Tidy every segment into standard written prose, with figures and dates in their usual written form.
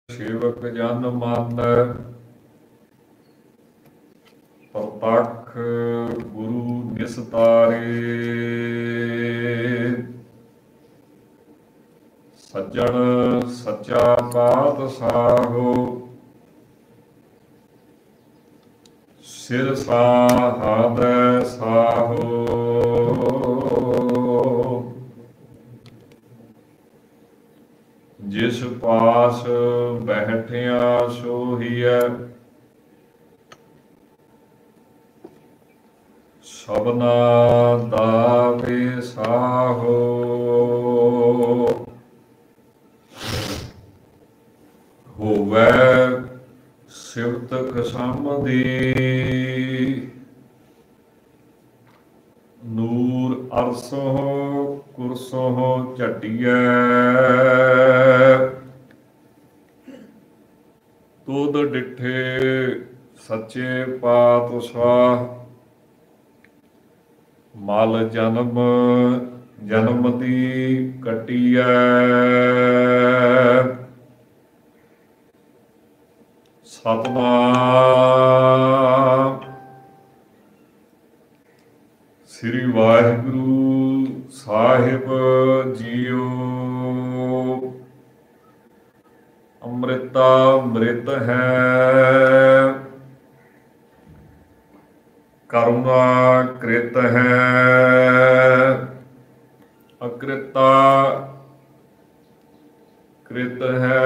ਸੇਵਕ ਜਨ ਮਨ ਪ੍ਰਤੱਖ ਗੁਰੂ ਨਿਸਤਾਰੇ। ਸੱਜਣ ਸੱਚਾ ਪਾਤਸ਼ਾਹੋ ਸਿਰ ਸਾਹਦੈ ਸਾਹੋ। ਜਿਸ ਪਾਸ ਬੈਠਿਆ ਸੋਹੀਐ ਸਭਨਾ ਦਾ ਵਿਸਾਹੋ। ਹੋਵੈ ਸਿਵਤ ਖਸਮ ਦੀ ਨੂਰ ਅਰਸੋਂ ਕੁਰਸੋਂ ਝਟੀਐ। ਤੁਧ ਡਿਠੇ ਸੱਚੇ ਪਾਤਸ਼ਾਹ ਮਲ ਜਨਮ ਜਨਮ ਦੀ ਕੱਟੀਐ। ਸਤਿਨਾਮ ਸ੍ਰੀ ਵਾਹਿਗੁਰੂ ਸਾਹਿਬ ਜੀਓ। ਅੰਮ੍ਰਿਤਾ ਅੰਮ੍ਰਿਤ ਹੈ ਕਰੁਣਾ ਕ੍ਰਿਤ ਹੈ। ਅਕ੍ਰਿਤਾ ਕ੍ਰਿਤ ਹੈ।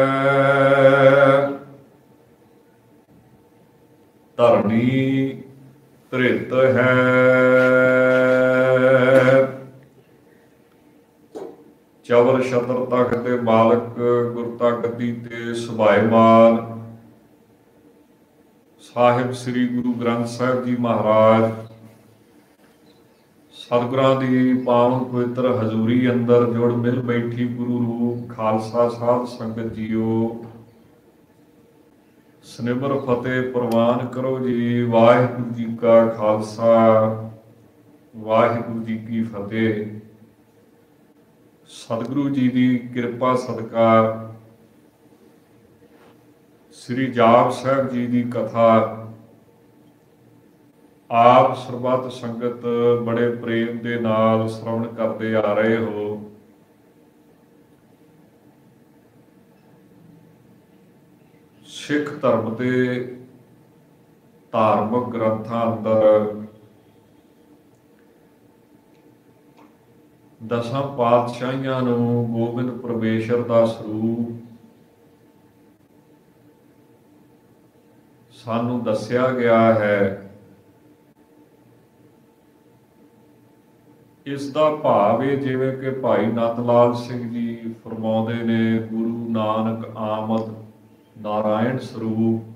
ਧਰਨੀ ਧ੍ਰਿਤ ਹੈ। ਚਵਰ ਛਤਰ ਤਖਤ ਦੇ ਮਾਲਕ ਗੁਰ ਤਗਤੀ ਤੇ ਸੁਭਾਏਮਾਨ ਸਾਹਿਬ ਸ੍ਰੀ ਗੁਰੂ ਗ੍ਰੰਥ ਸਾਹਿਬ ਜੀ ਮਹਾਰਾਜ ਸਤਿਗੁਰਾਂ ਦੀ ਪਾਵਨ ਪਵਿੱਤਰ ਹਜ਼ੂਰੀ ਅੰਦਰ ਜੁੜ ਮਿਲ ਬੈਠੀ ਗੁਰੂ ਰੂਪ ਖਾਲਸਾ ਸਾਧ ਸੰਗਤ ਜੀਓ। ਸਨਿਮਰ ਫਤਿਹ ਪ੍ਰਵਾਨ ਕਰੋ ਜੀ। ਵਾਹਿਗੁਰੂ ਜੀ ਕਾ ਖਾਲਸਾ ਵਾਹਿਗੁਰੂ ਜੀ ਕੀ ਫਤਿਹ। ਸਤਿਗੁਰੂ ਜੀ ਦੀ ਕਿਰਪਾ ਸਦਕਾ ਸ੍ਰੀ ਜਾਪ ਸਾਹਿਬ ਜੀ ਦੀ ਕਥਾ ਆਪ ਸਰਬੱਤ ਸੰਗਤ ਬੜੇ ਪ੍ਰੇਮ ਦੇ ਨਾਲ ਸ਼ਰਵਣ ਕਰਦੇ ਆ ਰਹੇ ਹੋ। ਸਿੱਖ ਧਰਮ ਦੇ ਧਾਰਮਿਕ ਗ੍ਰੰਥਾਂ ਅੰਦਰ ਦਸਾਂ ਪਾਤਸ਼ਾਹੀਆਂ ਨੂੰ ਗੋਬਿੰਦ ਪਰਮੇਸ਼ਰ ਦਾ ਸਰੂਪ ਸਾਨੂੰ ਦੱਸਿਆ ਗਿਆ ਹੈ। ਇਸ ਦਾ ਭਾਵ ਇਹ ਜਿਵੇਂ ਕਿ ਭਾਈ ਨੰਦ ਲਾਲ ਸਿੰਘ ਜੀ ਫਰਮਾਉਂਦੇ ਨੇ, ਗੁਰੂ ਨਾਨਕ ਆਮਦ ਨਾਰਾਇਣ ਸਰੂਪ,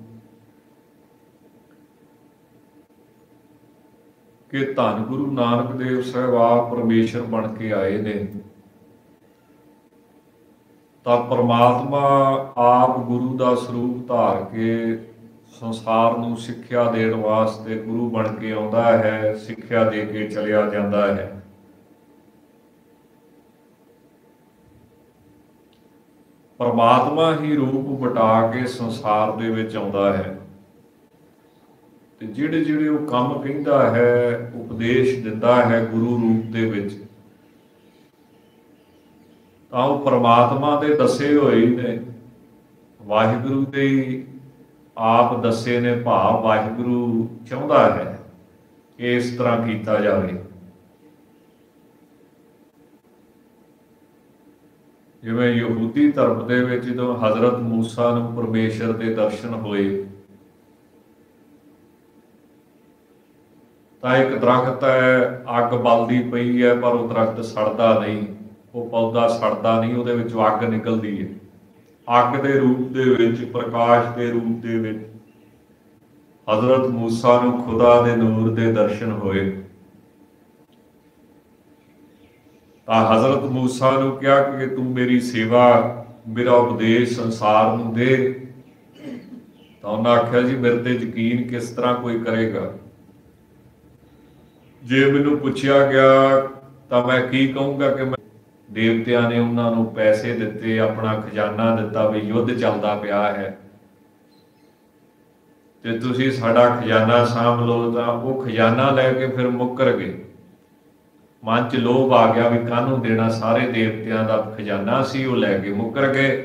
ਕਿ ਧੰਨ ਗੁਰੂ ਨਾਨਕ ਦੇਵ ਸਾਹਿਬ ਆਪ ਪਰਮੇਸ਼ਰ ਬਣ ਕੇ ਆਏ ਨੇ। ਤਾਂ ਪਰਮਾਤਮਾ ਆਪ ਗੁਰੂ ਦਾ ਸਰੂਪ ਧਾਰ ਕੇ ਸੰਸਾਰ ਨੂੰ ਸਿੱਖਿਆ ਦੇਣ ਵਾਸਤੇ ਗੁਰੂ ਬਣ ਕੇ ਆਉਂਦਾ ਹੈ, ਸਿੱਖਿਆ ਦੇ ਕੇ ਚਲਿਆ ਜਾਂਦਾ ਹੈ। ਪਰਮਾਤਮਾ ਹੀ ਰੂਪ ਵਟਾ ਕੇ ਸੰਸਾਰ ਦੇ ਵਿੱਚ ਆਉਂਦਾ ਹੈ ਤੇ ਜਿਹੜੇ ਜਿਹੜੇ ਉਹ ਕੰਮ ਕਹਿੰਦਾ ਹੈ, ਉਪਦੇਸ਼ ਦਿੰਦਾ ਹੈ ਗੁਰੂ ਰੂਪ ਦੇ ਵਿੱਚ, ਤਾਂ ਉਹ ਪਰਮਾਤਮਾ ਦੇ ਦੱਸੇ ਹੋਏ ਨੇ, ਵਾਹਿਗੁਰੂ ਦੇ ਆਪ ਦੱਸੇ ਨੇ। ਭਾਵ ਵਾਹਿਗੁਰੂ ਚਾਹੁੰਦਾ ਹੈ ਕਿ ਇਸ ਤਰ੍ਹਾਂ ਕੀਤਾ ਜਾਵੇ। ਜਿਵੇਂ ਯਹੂਦੀ ਧਰਮ ਦੇ ਵਿੱਚ ਜਦੋਂ ਹਜ਼ਰਤ ਮੂਸਾ ਨੂੰ ਪਰਮੇਸ਼ਰ ਦੇ ਦਰਸ਼ਨ ਹੋਏ ਤਾਂ ਇੱਕ ਦਰਖਤ ਹੈ, ਅੱਗ ਬਲਦੀ ਪਈ ਹੈ, ਪਰ ਉਹ ਦਰਖਤ ਸੜਦਾ ਨਹੀਂ, ਉਹ ਪੌਦਾ ਸੜਦਾ ਨਹੀਂ, ਉਹਦੇ ਵਿੱਚੋਂ ਅੱਗ ਨਿਕਲਦੀ ਹੈ। ਅੱਗ ਦੇ ਰੂਪ ਦੇ ਵਿੱਚ, ਪ੍ਰਕਾਸ਼ ਦੇ ਰੂਪ ਦੇ ਵਿੱਚ ਹਜ਼ਰਤ ਮੂਸਾ ਨੂੰ ਖੁਦਾ ਦੇ ਨੂਰ ਦੇ ਦਰਸ਼ਨ ਹੋਏ। ਤਾਂ ਹਜ਼ਰਤ ਮੂਸਾ ਨੂੰ ਕਿਹਾ ਕਿ ਤੂੰ ਮੇਰੀ ਸੇਵਾ, ਮੇਰਾ ਉਪਦੇਸ਼ ਸੰਸਾਰ ਨੂੰ ਦੇ। ਤਾਂ ਉਹਨਾਂ ਆਖਿਆ ਜੀ ਮੇਰੇ ਤੇ ਯਕੀਨ ਕਿਸ ਤਰ੍ਹਾਂ ਕੋਈ ਕਰੇਗਾ। ਜੇ ਮੈਨੂੰ ਪੁੱਛਿਆ ਗਿਆ ਤਾਂ ਮੈਂ ਕੀ ਕਹੂੰਗਾ ਕਿ ਦੇਵਤਿਆਂ ਨੇ ਉਹਨਾਂ ਨੂੰ ਪੈਸੇ ਦਿੱਤੇ, ਆਪਣਾ ਖਜ਼ਾਨਾ ਦਿੱਤਾ ਵੀ ਯੁੱਧ ਚੱਲਦਾ ਪਿਆ ਹੈ ਤੇ ਤੁਸੀਂ ਸਾਡਾ ਖਜ਼ਾਨਾ ਸਾਂਭ ਲਓ। ਤਾਂ ਉਹ ਖਜ਼ਾਨਾ ਲੈ ਕੇ ਫਿਰ ਮੁੱਕਰ ਗਏ। ਮਨ 'ਚ ਲੋਭ ਆ ਗਿਆ ਵੀ ਕਾਹਨੂੰ ਦੇਣਾ, ਸਾਰੇ ਦੇਵਤਿਆਂ ਦਾ ਖਜ਼ਾਨਾ ਸੀ, ਉਹ ਲੈ ਕੇ ਮੁੱਕਰ ਗਏ।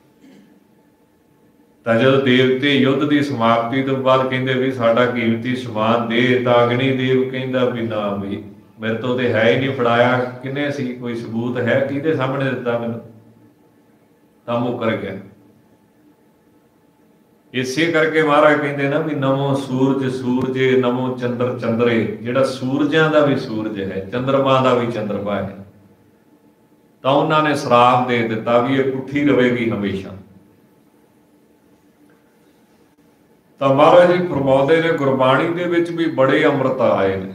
ਤਾਂ ਜਦੋਂ ਦੇਵਤੇ ਯੁੱਧ ਦੀ ਸਮਾਪਤੀ ਤੋਂ ਬਾਅਦ ਕਹਿੰਦੇ ਵੀ ਸਾਡਾ ਕੀਮਤੀ ਸਮਾਨ ਦੇ, ਤਾਂ ਅਗਨੀ ਦੇਵ ਕਹਿੰਦਾ ਵੀ ਨਾ ਵੀ ਮੇਰੇ ਤੋਂ ਤੇ ਹੈ ਹੀ ਨਹੀਂ, ਫੜਾਇਆ ਕਿਹਨੇ ਸੀ, ਕੋਈ ਸਬੂਤ ਹੈ, ਕਿਹਦੇ ਸਾਹਮਣੇ ਦਿੱਤਾ ਮੈਨੂੰ? ਤਾਂ ਮੁੱਕਰ ਗਿਆ। ਇਸੇ ਕਰਕੇ ਮਹਾਰਾਜ ਕਹਿੰਦੇ ਨਾ ਵੀ ਨਮੋ ਸੂਰਜ ਸੂਰਜੇ, ਨਮੋ ਚੰਦਰ ਚੰਦਰੇ। ਜਿਹੜਾ ਸੂਰਜਾਂ ਦਾ ਵੀ ਸੂਰਜ ਹੈ, ਚੰਦਰਮਾ ਦਾ ਵੀ ਚੰਦਰਮਾ ਹੈ। ਤਾਂ ਉਹਨਾਂ ਨੇ ਸਰਾਪ ਦੇ ਦਿੱਤਾ ਵੀ ਇਹ ਪੁੱਠੀ ਰਹੇਗੀ ਹਮੇਸ਼ਾ। ਤਾਂ ਮਹਾਰਾਜ ਜੀ ਫਰਮਾਉਂਦੇ ਨੇ ਗੁਰਬਾਣੀ ਦੇ ਵਿੱਚ ਵੀ ਬੜੇ ਅੰਮ੍ਰਿਤ ਆਏ ਨੇ।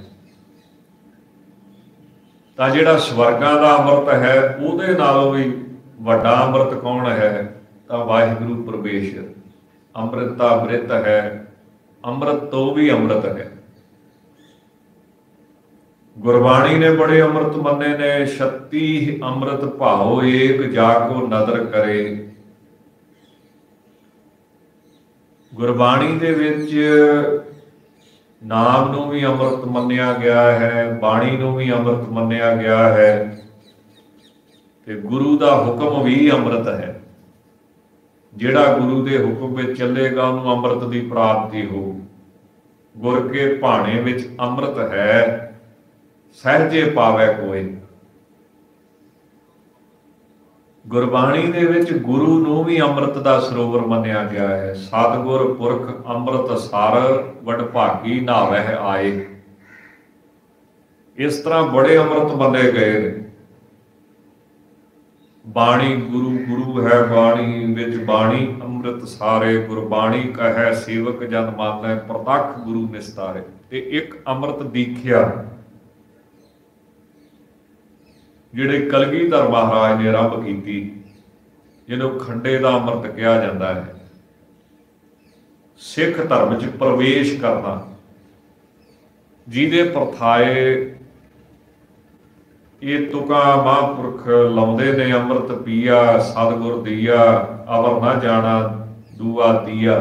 ਤਾਂ ਜਿਹੜਾ ਸਵਰਗਾਂ ਦਾ ਅੰਮ੍ਰਿਤ ਹੈ ਉਹਦੇ ਨਾਲੋਂ ਵੀ ਵੱਡਾ ਅੰਮ੍ਰਿਤ ਕੌਣ ਹੈ? ਤਾਂ ਵਾਹਿਗੁਰੂ ਪਰਮੇਸ਼ਰ। ਅੰਮ੍ਰਿਤ ਤਾਂ ਅੰਮ੍ਰਿਤ ਹੈ, ਅੰਮ੍ਰਿਤ ਤੋਂ ਵੀ ਅੰਮ੍ਰਿਤ ਹੈ। ਗੁਰਬਾਣੀ ਨੇ ਬੜੇ ਅੰਮ੍ਰਿਤ ਮੰਨੇ ਨੇ। 36 ਅੰਮ੍ਰਿਤ ਭਾਉ ਏਕ ਜਾ ਕੋ ਨਦਰ ਕਰੇ। ਗੁਰਬਾਣੀ ਦੇ ਵਿੱਚ ਨਾਮ ਨੂੰ ਵੀ ਅੰਮ੍ਰਿਤ ਮੰਨਿਆ ਗਿਆ ਹੈ, ਬਾਣੀ ਨੂੰ ਵੀ ਅੰਮ੍ਰਿਤ ਮੰਨਿਆ ਗਿਆ ਹੈ ਤੇ ਗੁਰੂ ਦਾ ਹੁਕਮ ਵੀ ਅੰਮ੍ਰਿਤ ਹੈ। ਜਿਹੜਾ ਗੁਰੂ ਦੇ ਹੁਕਮ ਵਿੱਚ ਚੱਲੇਗਾ ਉਹਨੂੰ ਅੰਮ੍ਰਿਤ ਦੀ ਪ੍ਰਾਪਤੀ ਹੋਊ। ਗੁਰ ਕੇ ਭਾਣੇ ਵਿੱਚ ਅੰਮ੍ਰਿਤ ਹੈ, ਸਹਿਜੇ ਪਾਵੈ ਕੋਇ। ਗੁਰਬਾਣੀ ਦੇ ਵਿੱਚ ਗੁਰੂ ਨੂੰ ਵੀ ਅੰਮ੍ਰਿਤ ਦਾ ਸਰੋਵਰ ਮੰਨਿਆ ਗਿਆ ਹੈ। ਸਤਿਗੁਰ ਪੁਰਖ ਅੰਮ੍ਰਿਤ ਸਰ, ਵਡਭਾਗੀ ਨਾਵਹਿ ਆਏ। ਇਸ ਤਰ੍ਹਾਂ ਬੜੇ ਅੰਮ੍ਰਿਤ ਮੰਨੇ ਗਏ ਨੇ। ਬਾਣੀ ਗੁਰੂ ਗੁਰੂ ਹੈ ਬਾਣੀ ਵਿੱਚ, ਬਾਣੀ ਅੰਮ੍ਰਿਤ ਸਾਰੇ। ਗੁਰਬਾਣੀ ਕਹੈ ਸੇਵਕ ਜਨ ਮਾਨੈ, ਪ੍ਰਤੱਖ ਗੁਰੂ ਨਿਸਤਾਰੇ। ਤੇ ਇੱਕ ਅੰਮ੍ਰਿਤ ਦੀਖਿਆ ਜਿਹੜੇ ਕਲਗੀਧਰ ਮਹਾਰਾਜ ਨੇ ਆਰੰਭ ਕੀਤੀ, ਜਿਹਨੂੰ ਖੰਡੇ ਦਾ ਅੰਮ੍ਰਿਤ ਕਿਹਾ ਜਾਂਦਾ ਹੈ। ਸਿੱਖ ਧਰਮ 'ਚ ਪ੍ਰਵੇਸ਼ ਕਰਨਾ, ਜਿਹਦੇ ਪਰਥਾਏ ਇਹ ਤੁਕਾਂ ਮਹਾਂਪੁਰਖ ਲਾਉਂਦੇ ਨੇ। ਅੰਮ੍ਰਿਤ ਪੀਆ ਸਤਿਗੁਰ ਦੀਆ, ਅਵਰ ਨਾ ਜਾਣਾ ਦੂਆ ਦੀਆ।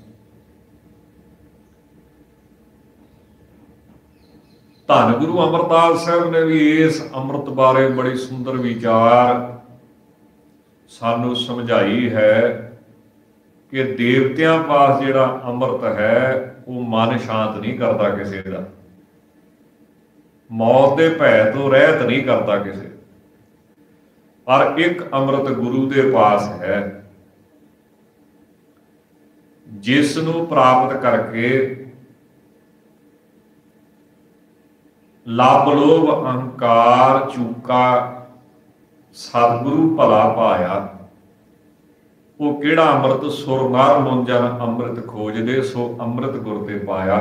ਧੰਨ ਗੁਰੂ ਅਮਰਦਾਸ ਸਾਹਿਬ ਨੇ ਵੀ ਇਸ ਅੰਮ੍ਰਿਤ ਬਾਰੇ ਬੜੀ ਸੁੰਦਰ ਵਿਚਾਰ ਸਾਨੂੰ ਸਮਝਾਈ ਹੈ ਕਿ ਦੇਵਤਿਆਂ ਪਾਸ ਜਿਹੜਾ ਅੰਮ੍ਰਿਤ ਹੈ ਉਹ ਮਨ ਸ਼ਾਂਤ ਨਹੀਂ ਕਰਦਾ ਕਿਸੇ ਦਾ, ਮੌਤ ਦੇ ਭੈ ਤੋਂ ਰਹਿਤ ਨਹੀਂ ਕਰਦਾ ਕਿਸੇ। ਪਰ ਇੱਕ ਅੰਮ੍ਰਿਤ ਗੁਰੂ ਦੇ ਪਾਸ ਹੈ, ਜਿਸ ਨੂੰ ਪ੍ਰਾਪਤ ਕਰਕੇ ਲੱਭ ਲੋਭ ਅਹੰਕਾਰ ਚੂਕਾ ਸਤਿਗੁਰੂ ਭਲਾ ਪਾਇਆ। ਉਹ ਕਿਹੜਾ ਅੰਮ੍ਰਿਤ? ਸੁਰ ਨਰ ਮੁਨ ਜਨ ਅੰਮ੍ਰਿਤ ਖੋਜਦੇ, ਸੋ ਅੰਮ੍ਰਿਤ ਗੁਰ ਤੇ ਪਾਇਆ।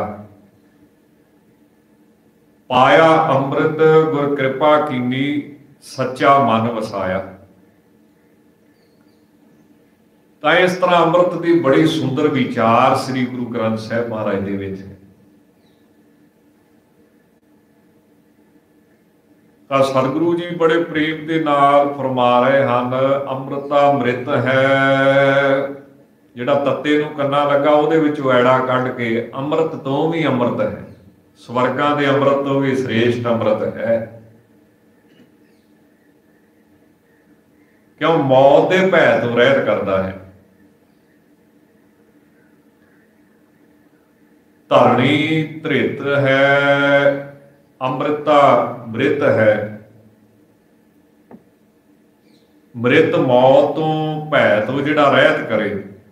ਪਾਇਆ ਅੰਮ੍ਰਿਤ ਗੁਰ ਕਿਰਪਾ ਕੀਨੀ, ਸੱਚਾ ਮਨ ਵਸਾਇਆ। ਤਾਂ ਇਸ ਤਰ੍ਹਾਂ ਅੰਮ੍ਰਿਤ ਦੀ ਬੜੀ ਸੁੰਦਰ ਵਿਚਾਰ ਸ੍ਰੀ ਗੁਰੂ ਗ੍ਰੰਥ ਸਾਹਿਬ ਮਹਾਰਾਜ ਦੇ ਵਿੱਚ ਹੈ। ਤਾਂ ਸਤਿਗੁਰੂ ਜੀ ਬੜੇ ਪ੍ਰੇਮ ਦੇ ਨਾਲ ਫਰਮਾ ਰਹੇ ਹਨ, ਅੰਮ੍ਰਿਤਾ ਅੰਮ੍ਰਿਤ ਹੈ। ਜਿਹੜਾ ਤੱਤੇ ਨੂੰ ਕੰਨਾ ਲੱਗਾ ਉਹਦੇ ਵਿੱਚੋਂ ਐੜਾ ਕੱਢ ਕੇ ਅੰਮ੍ਰਿਤ ਤੋਂ ਵੀ ਅੰਮ੍ਰਿਤ ਹੈ, ਸਵਰਗਾਂ ਦੇ ਅੰਮ੍ਰਿਤ ਤੋਂ ਵੀ ਸ੍ਰੇਸ਼ਟ ਅੰਮ੍ਰਿਤ ਹੈ। ਕਿਉਂ? ਮੌਤ ਦੇ ਭੈ ਤੋਂ ਰਹਿਤ ਕਰਦਾ ਹੈ। ਧਰਣੀ ਧ੍ਰਿਤ ਹੈ, ਅੰਮ੍ਰਿਤਾ ਮ੍ਰਿਤ ਹੈ। ਮ੍ਰਿਤ ਮੌਤ ਤੋਂ ਭੈ ਤੋਂ ਜਿਹੜਾ ਰਹਿਤ ਕਰੇ।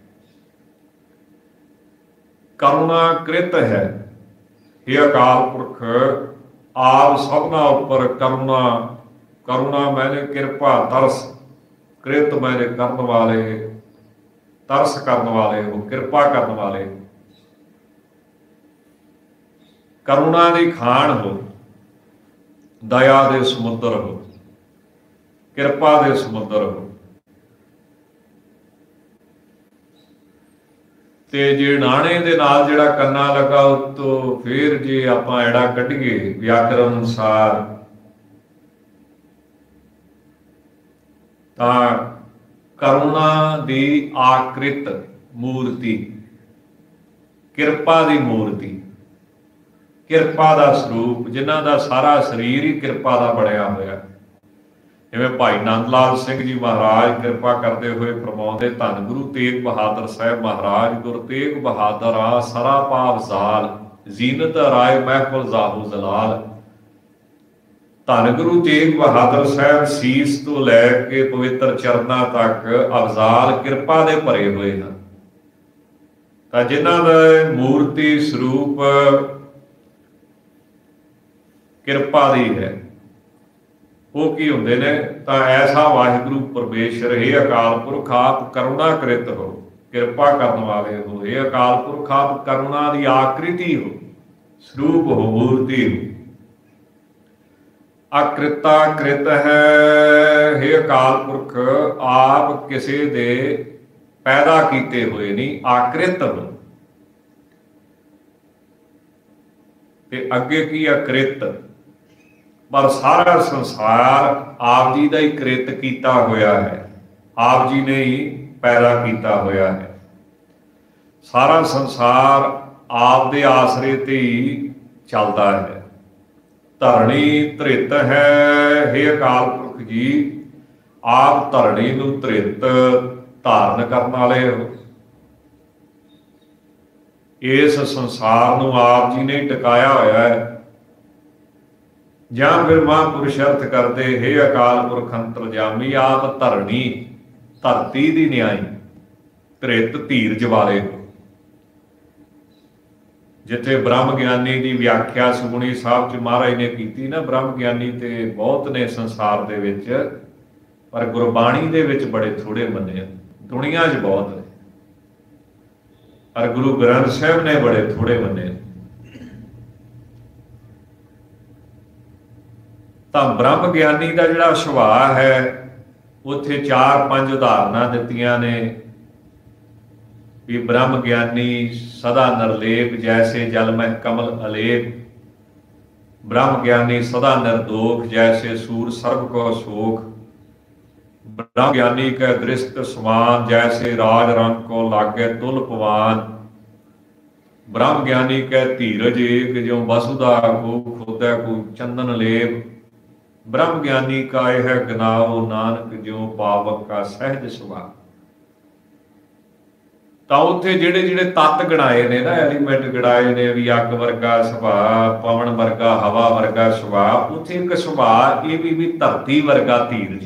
ਕਰੁਣਾ ਕ੍ਰਿਤ ਹੈ, ਇਹ ਅਕਾਲ ਪੁਰਖ ਆਪ ਸਭਨਾ ਉੱਪਰ ਕਰੁਣਾ। ਕਰੁਣਾ ਮੈਨੇ ਕਿਰਪਾ, ਤਰਸ। ਕ੍ਰਿਤ ਮੈਨੇ ਕਰਨ ਵਾਲੇ, ਤਰਸ ਕਰਨ ਵਾਲੇ ਹੋ, ਕਿਰਪਾ ਕਰਨ ਵਾਲੇ। ਕਰੁਣਾ ਦੀ ਖਾਣ ਹੋ, ਦਇਆ ਦੇ ਸਮੁੰਦਰ ਹੋ, ਕਿਰਪਾ ਦੇ ਸਮੁੰਦਰ ਹੋ। ਤੇ ਜੇ ਨਾਣੇ ਦੇ ਨਾਲ ਜਿਹੜਾ ਕੰਨਾ ਲੱਗਾ ਉਤੋਂ ਫੇਰ ਜੇ ਆਪਾਂ ਐੜਾ ਕੱਢੀਏ ਵਿਆਕਰਨ ਅਨੁਸਾਰ, ਤਾਂ ਕਰੁਣਾ ਦੀ ਆਕ੍ਰਿਤ ਮੂਰਤੀ, ਕਿਰਪਾ ਦੀ ਮੂਰਤੀ, ਕਿਰਪਾ ਦਾ ਸਰੂਪ, ਜਿਨ੍ਹਾਂ ਦਾ ਸਾਰਾ ਸਰੀਰ ਹੀ ਕਿਰਪਾ ਦਾ ਬਣਿਆ ਹੋਇਆ। ਜਿਵੇਂ ਭਾਈ ਨੰਦ ਲਾਲ ਸਿੰਘ ਜੀ ਮਹਾਰਾਜ ਕਿਰਪਾ ਕਰਦੇ ਹੋਏ ਫਰਮਾਉਂਦੇ, ਧੰਨ ਗੁਰੂ ਤੇਗ ਬਹਾਦਰ ਸਾਹਿਬ ਮਹਾਰਾਜ, ਗੁਰ ਤੇਗ ਬਹਾਦਰ ਆ ਸਰਾ ਪਾਪ ਜ਼ਾਲ, ਜ਼ੀਨਤ ਰਾਏ ਮਹਿਫਲ ਜ਼ਾਹੂ ਜ਼ਲਾਲ। ਧੰਨ ਗੁਰੂ ਤੇਗ ਬਹਾਦਰ ਸਾਹਿਬ ਸੀਸ ਤੋਂ ਲੈ ਕੇ ਪਵਿੱਤਰ ਚਰਨਾਂ ਤੱਕ ਅਫਜ਼ਾਲ ਕਿਰਪਾ ਦੇ ਭਰੇ ਹੋਏ ਹਨ। ਤਾਂ ਜਿਨ੍ਹਾਂ ਦਾ ਮੂਰਤੀ ਸਰੂਪ ਕਿਰਪਾ ਦੀ ਹੈ, ਉਹ ਕੀ ਹੁੰਦੇ ਨੇ? ਤਾਂ ਐਸਾ ਵਾਹਿਗੁਰੂ ਪਰਮੇਸ਼ਰ, हे ਅਕਾਲ ਪੁਰਖ ਆਪ ਕਰੁਣਾ ਕ੍ਰਿਤ ਹੋ, ਕਿਰਪਾ ਕਰਨ ਵਾਲੇ ਹੋ। हे ਅਕਾਲ ਪੁਰਖ ਆਪ ਕਰੁਣਾ ਦੀ ਆਕ੍ਰਿਤੀ ਹੋ, ਸਰੂਪ ਹੋ, ਮੂਰਤੀ ਹੋ। ਅਕ੍ਰਿਤਾ ਕ੍ਰਿਤ ਹੈ, हे ਅਕਾਲ ਪੁਰਖ ਆਪ ਕਿਸੇ ਦੇ ਪੈਦਾ ਕੀਤੇ ਹੋਏ ਨਹੀਂ, ਆਕ੍ਰਿਤ ਹੋ। ਤੇ ਅੱਗੇ ਕੀ ਅਕ੍ਰਿਤ? ਪਰ ਸਾਰਾ ਸੰਸਾਰ ਆਪ ਜੀ ਦਾ ਹੀ ਕ੍ਰਿਤ ਕੀਤਾ ਹੋਇਆ ਹੈ, ਆਪ ਜੀ ਨੇ ਹੀ ਪੈਦਾ ਕੀਤਾ ਹੋਇਆ ਹੈ। ਸਾਰਾ ਸੰਸਾਰ ਆਪ ਦੇ ਆਸਰੇ ਤੇ ਹੀ ਚੱਲਦਾ ਹੈ। ਧਰਣੀ ਧ੍ਰਿਤ ਹੈ, हे ਅਕਾਲ ਪੁਰਖ ਜੀ ਆਪ ਧਰਣੀ ਨੂੰ ਧ੍ਰਿਤ ਧਾਰਨ ਕਰਨ ਵਾਲੇ ਹੋ। ਇਸ ਸੰਸਾਰ ਨੂੰ ਆਪ ਜੀ ਨੇ ਟਿਕਾਇਆ ਹੋਇਆ ਹੈ। ਜਾਂ ਫਿਰ ਮਹਾਂਪੁਰਸ਼ ਅਰਥ ਕਰਦੇ, हे ਅਕਾਲ ਪੁਰਖ ਅੰਤਰਜਾਮੀ ਆਪ ਧਰਣੀ, ਧਰਤੀ ਦੀ ਨਿਆਈ, ਧ੍ਰਿਤ ਧੀਰਜ ਵਾਲੇ ਹੋ। ਜਿੱਥੇ ਬ੍ਰਹਮ ਗਿਆਨੀ ਦੀ ਵਿਆਖਿਆ ਸੁਖਮਨੀ ਸਾਹਿਬ ਚ ਮਹਾਰਾਜ ਨੇ ਕੀਤੀ ਨਾ, ਬ੍ਰਹਮ ਗਿਆਨੀ ਤੇ ਬਹੁਤ ਨੇ ਸੰਸਾਰ ਦੇ ਵਿੱਚ, ਪਰ ਗੁਰਬਾਣੀ ਦੇ ਵਿੱਚ ਬੜੇ ਥੋੜੇ ਮੰਨੇ, ਦੁਨੀਆ 'ਚ ਬਹੁਤ ਨੇ, ਪਰ ਗੁਰੂ ਗ੍ਰੰਥ ਸਾਹਿਬ ਨੇ ਬੜੇ ਥੋੜੇ ਮੰਨੇ। ਤਾਂ ਬ੍ਰਹਮ ਗਿਆਨੀ ਦਾ ਜਿਹੜਾ ਸੁਭਾਅ ਹੈ, ਉੱਥੇ 4-5 ਉਦਾਹਰਨਾਂ ਦਿੱਤੀਆਂ ਨੇ ਵੀ ਬ੍ਰਹਮ ਗਿਆਨੀ ਸਦਾ ਨਿਰਲੇਪ, ਜੈਸੇ ਜਲ ਮਹਿ ਕਮਲ ਅਲੇਪ। ਬ੍ਰਹਮ ਗਿਆਨੀ ਸਦਾ ਨਿਰਦੋਖ, ਜੈਸੇ ਸੂਰ ਸਰਬ ਕੋ ਸੋਖ। ਬ੍ਰਹਮ ਗਿਆਨੀ ਕੈ ਦ੍ਰਿਸ਼ਟ ਸਮਾਨ, ਜੈਸੇ ਰਾਜ ਰੰਗ ਕੋ ਲਾਗੇ ਤੁਲ ਪਵਾਨ। ਬ੍ਰਹਮ ਗਿਆਨੀ ਕੈ ਧੀਰਜ ਏਕ, ਜਿਉ ਵਸੁਦਾ ਕੋ ਖੋਦੈ ਕੋ ਚੰਦਨ ਲੇਪ। ਬ੍ਰਹਮ ਗਿਆਨੀ ਕਾ ਇਹ ਹੈ ਗਨਾਓ ਨਾਨਕ, ਜਿਉ ਪਾਵਕ ਕਾ ਸਹਿਜ ਸੁਭਾਅ। ਤਾਂ ਉੱਥੇ ਜਿਹੜੇ ਜਿਹੜੇ ਤੱਤ ਗਣਾਏ ਨੇ ਨਾ, ਐਲੀਮੈਂਟ ਗਣਾਏ ਨੇ ਵੀ ਅੱਗ ਵਰਗਾ ਸੁਭਾਅ, ਪਵਨ ਵਰਗਾ, ਹਵਾ ਵਰਗਾ ਸੁਭਾਅ, ਉੱਥੇ ਇੱਕ ਸੁਭਾਅ ਇਹ ਵੀ ਧਰਤੀ ਵਰਗਾ ਧੀਰਜ।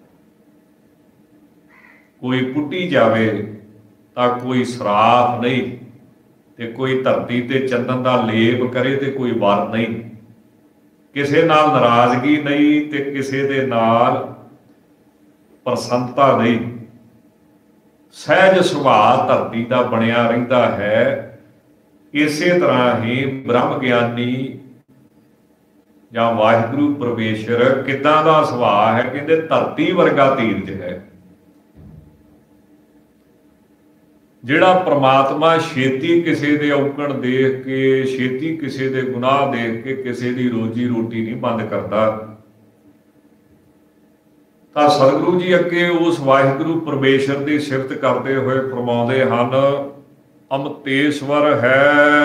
ਕੋਈ ਪੁੱਟੀ ਜਾਵੇ ਤਾਂ ਕੋਈ ਸਰਾਫ ਨਹੀਂ, ਤੇ ਕੋਈ ਧਰਤੀ ਤੇ ਚੰਦਨ ਦਾ ਲੇਪ ਕਰੇ ਤੇ ਕੋਈ ਵਰ ਨਹੀਂ। ਕਿਸੇ ਨਾਲ ਨਾਰਾਜ਼ਗੀ ਨਹੀਂ ਤੇ ਕਿਸੇ ਦੇ ਨਾਲ ਪ੍ਰਸੰਨਤਾ ਨਹੀਂ। ਸਹਿਜ ਸੁਭਾਅ ਧਰਤੀ ਦਾ ਬਣਿਆ ਰਹਿੰਦਾ ਹੈ। ਇਸੇ ਤਰ੍ਹਾਂ ਹੀ ਬ੍ਰਹਮ ਗਿਆਨੀ ਜਾਂ ਵਾਹਿਗੁਰੂ ਪਰਮੇਸ਼ਰ ਕਿੱਦਾਂ ਦਾ ਸੁਭਾਅ ਹੈ? ਕਹਿੰਦੇ ਧਰਤੀ ਵਰਗਾ ਧੀਰਜ ਹੈ। ਜਿਹੜਾ ਪ੍ਰਮਾਤਮਾ ਛੇਤੀ ਕਿਸੇ ਦੇ ਔਕੜ ਦੇਖ ਕੇ, ਛੇਤੀ ਕਿਸੇ ਦੇ ਗੁਨਾਹ ਦੇਖ ਕੇ ਕਿਸੇ ਦੀ ਰੋਜੀ ਰੋਟੀ ਨਹੀਂ ਬੰਦ ਕਰਦਾ। ਤਾਂ ਸਤਿਗੁਰੂ ਜੀ ਅੱਗੇ ਉਸ ਵਾਹਿਗੁਰੂ ਪਰਮੇਸ਼ਰ ਦੀ ਸਿਫਤ ਕਰਦੇ ਹੋਏ ਫਰਮਾਉਂਦੇ ਹਨ, ਅਮਤੇਸ਼ਵਰ ਹੈ,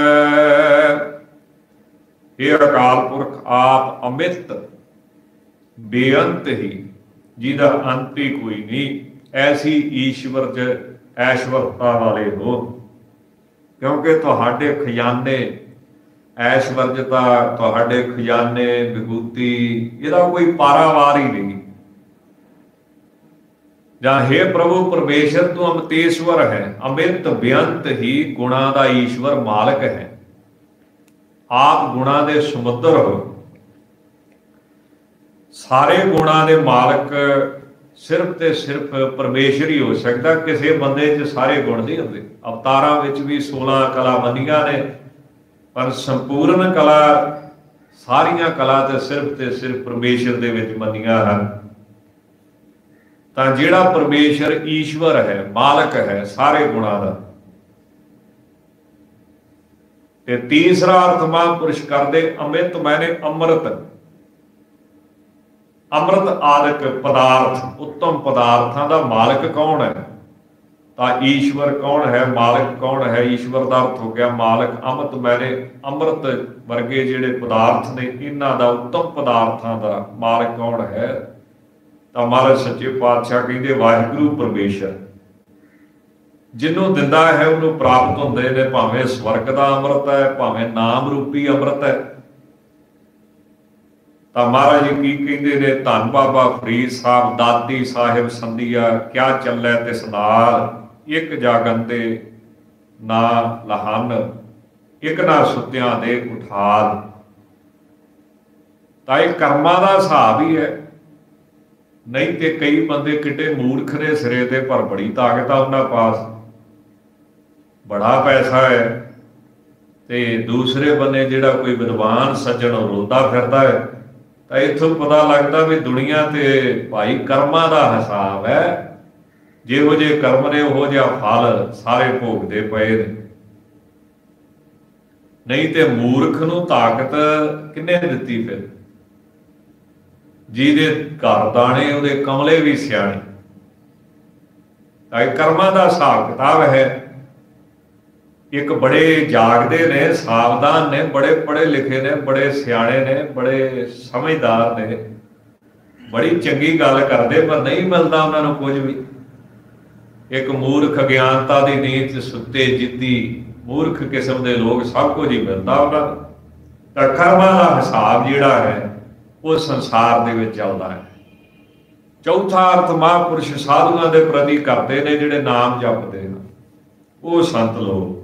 ਇਹ ਅਕਾਲ ਪੁਰਖ ਆਪ ਅਮਿਤ ਬੇਅੰਤ ਹੀ, ਜਿਹਦਾ ਅੰਤ ਹੀ ਕੋਈ ਨਹੀਂ। ਐਸੀ ਈਸ਼ਵਰ ਜ ਐਸ਼ਵਰਤਾ ਵਾਲੇ ਹੋ, ਕਿਉਂਕਿ ਤੁਹਾਡੇ ਖਜ਼ਾਨੇ, ਐਸ਼ਵਰਜਤਾ, ਤੁਹਾਡੇ ਖਜ਼ਾਨੇ, ਵਿਭੂਤੀ, ਇਹਦਾ ਕੋਈ ਪਾਰਾਵਾਰ ਹੀ ਨਹੀਂ। ਜਾਂ हे ਪ੍ਰਭੂ ਪਰਮੇਸ਼ਰ ਤੂੰ ਅਮਤੇਸ਼ਵਰ ਹੈ, ਅਮਿਤ ਬੇਅੰਤ ਹੀ, ਗੁਣਾ ਦਾ ਈਸ਼ਵਰ ਮਾਲਕ ਹੈ। ਆਪ ਗੁਣਾ ਦੇ ਸਮੁੰਦਰ ਹੋ। ਸਾਰੇ ਗੁਣਾ ਦੇ ਮਾਲਕ ਸਿਰਫ ਤੇ ਸਿਰਫ ਪਰਮੇਸ਼ਰ ਹੀ ਹੋ ਸਕਦਾ। ਕਿਸੇ ਬੰਦੇ 'ਚ ਸਾਰੇ ਗੁਣ ਨਹੀਂ ਹੁੰਦੇ। ਅਵਤਾਰਾਂ ਵਿੱਚ ਵੀ 16 ਕਲਾ ਮੰਨੀਆਂ ਨੇ, ਪਰ ਸੰਪੂਰਨ ਕਲਾ, ਸਾਰੀਆਂ ਕਲਾ ਤੇ ਸਿਰਫ ਪਰਮੇਸ਼ਰ ਦੇ ਵਿੱਚ ਮੰਨੀਆਂ ਹਨ। ਤਾਂ ਜਿਹੜਾ ਪਰਮੇਸ਼ਰ ਈਸ਼ਵਰ ਹੈ, ਮਾਲਕ ਹੈ ਸਾਰੇ ਗੁਣਾਂ ਦਾ। ਤੇ ਤੀਸਰਾ ਅਰਥ ਮਹਾਂਪੁਰਸ਼ ਕਰਦੇ, ਅਮਿਤ ਮੈਨੇ ਅੰਮ੍ਰਿਤ। ਅੰਮ੍ਰਿਤ ਆਦਿਕ ਪਦਾਰਥ, ਉੱਤਮ ਪਦਾਰਥਾਂ ਦਾ ਮਾਲਕ ਕੌਣ ਹੈ? ਤਾਂ ਈਸ਼ਵਰ ਕੌਣ ਹੈ? ਮਾਲਕ ਕੌਣ ਹੈ? ਈਸ਼ਵਰ ਦਾ ਅਰਥ ਹੋ ਗਿਆ ਮਾਲਕ। ਅੰਮ੍ਰਿਤ ਮੈਨੇ ਅੰਮ੍ਰਿਤ ਵਰਗੇ ਜਿਹੜੇ ਪਦਾਰਥ ਨੇ, ਇਹਨਾਂ ਦਾ, ਉੱਤਮ ਪਦਾਰਥਾਂ ਦਾ ਮਾਲਕ ਕੌਣ ਹੈ? ਤਾਂ ਮਹਾਰਾਜ ਸੱਚੇ ਪਾਤਸ਼ਾਹ ਕਹਿੰਦੇ ਵਾਹਿਗੁਰੂ ਪਰਮੇਸ਼ਰ। ਜਿਹਨੂੰ ਦਿੰਦਾ ਹੈ ਉਹਨੂੰ ਪ੍ਰਾਪਤ ਹੁੰਦੇ ਨੇ, ਭਾਵੇਂ ਸਵਰਗ ਦਾ ਅੰਮ੍ਰਿਤ ਹੈ, ਭਾਵੇਂ ਨਾਮ ਰੂਪੀ ਅੰਮ੍ਰਿਤ ਹੈ। ਤਾਂ ਮਹਾਰਾਜ ਜੀ ਕੀ ਕਹਿੰਦੇ ਨੇ? ਧੰਨ ਬਾਬਾ ਫਰੀਦ ਸਾਹਿਬ ਦਾਤੀ ਸਾਹਿਬ ਸੰਧੀਆ, ਕਿਆ ਚੱਲੈ ਤਿਸ ਨਾਲ, ਇੱਕ ਜਾਗਨ ਤੇ ਨਾ ਲਹਨ, ਇੱਕ ਨਾ ਸੁੱਤਿਆਂ ਦੇ ਉਠਾਲ। ਤਾਂ ਇਹ ਕਰਮਾਂ ਦਾ ਹਿਸਾਬ ਹੀ ਹੈ। ਨਹੀਂ ਤੇ ਕਈ ਬੰਦੇ ਕਿਤੇ ਮੂਰਖ ਨੇ ਸਿਰੇ ਤੇ, ਪਰ ਬੜੀ ਤਾਕਤ ਆ ਉਹਨਾਂ ਪਾਸ, ਬੜਾ ਪੈਸਾ ਹੈ। ਤੇ ਦੂਸਰੇ ਬੰਨੇ ਜਿਹੜਾ ਕੋਈ ਵਿਦਵਾਨ ਸੱਜਣ ਰੋਂਦਾ ਫਿਰਦਾ ਹੈ। ਤਾਂ ਇੱਥੋਂ ਪਤਾ ਲੱਗਦਾ ਵੀ ਦੁਨੀਆ ਤੇ ਭਾਈ ਕਰਮਾਂ ਦਾ ਹਿਸਾਬ ਹੈ। ਜਿਹੋ ਜਿਹੇ ਕਰਮ ਨੇ ਉਹੋ ਜਿਹਾ ਫਲ ਸਾਰੇ ਭੋਗਦੇ ਪਏ ਨੇ। ਨਹੀਂ ਤੇ ਮੂਰਖ ਨੂੰ ਤਾਕਤ ਕਿਹਨੇ ਦਿੱਤੀ? ਫਿਰ ਜਿਹਦੇ ਘਰ ਦਾਣੇ ਉਹਦੇ ਕਮਲੇ ਵੀ ਸਿਆਣੇ। ਤਾਂ ਇਹ ਕਰਮਾਂ ਦਾ ਹਿਸਾਬ ਕਿਤਾਬ ਹੈ। ਇੱਕ ਬੜੇ ਜਾਗਦੇ ਨੇ, ਸਾਵਧਾਨ ਨੇ, ਬੜੇ ਪੜ੍ਹੇ ਲਿਖੇ ਨੇ, ਬੜੇ ਸਿਆਣੇ ਨੇ, ਬੜੇ ਸਮਝਦਾਰ ਨੇ, ਬੜੀ ਚੰਗੀ ਗੱਲ ਕਰਦੇ, ਪਰ ਨਹੀਂ ਮਿਲਦਾ ਉਹਨਾਂ ਨੂੰ ਕੁਝ ਵੀ। ਇੱਕ ਮੂਰਖ ਅਗਿਆਨਤਾ ਦੀ ਨੀਂਦ 'ਚ ਸੁੱਤੇ ਜਿੱਦੀ ਮੂਰਖ ਕਿਸਮ ਦੇ ਲੋਕ, ਸਭ ਕੁਝ ਹੀ ਮਿਲਦਾ ਉਹਨਾਂ ਨੂੰ। ਤਾਂ ਕਰਮਾਂ ਦਾ ਹਿਸਾਬ ਜਿਹੜਾ ਹੈ ਉਹ ਸੰਸਾਰ ਦੇ ਵਿੱਚ ਚੱਲਦਾ ਹੈ। ਚੌਥਾ ਅਰਥ ਮਹਾਂਪੁਰਸ਼ ਸਾਧੂਆਂ ਦੇ ਪ੍ਰਤੀ ਕਰਦੇ ਨੇ, ਜਿਹੜੇ ਨਾਮ ਜਪਦੇ ਨੇ, ਉਹ ਸੰਤ ਲੋਕ।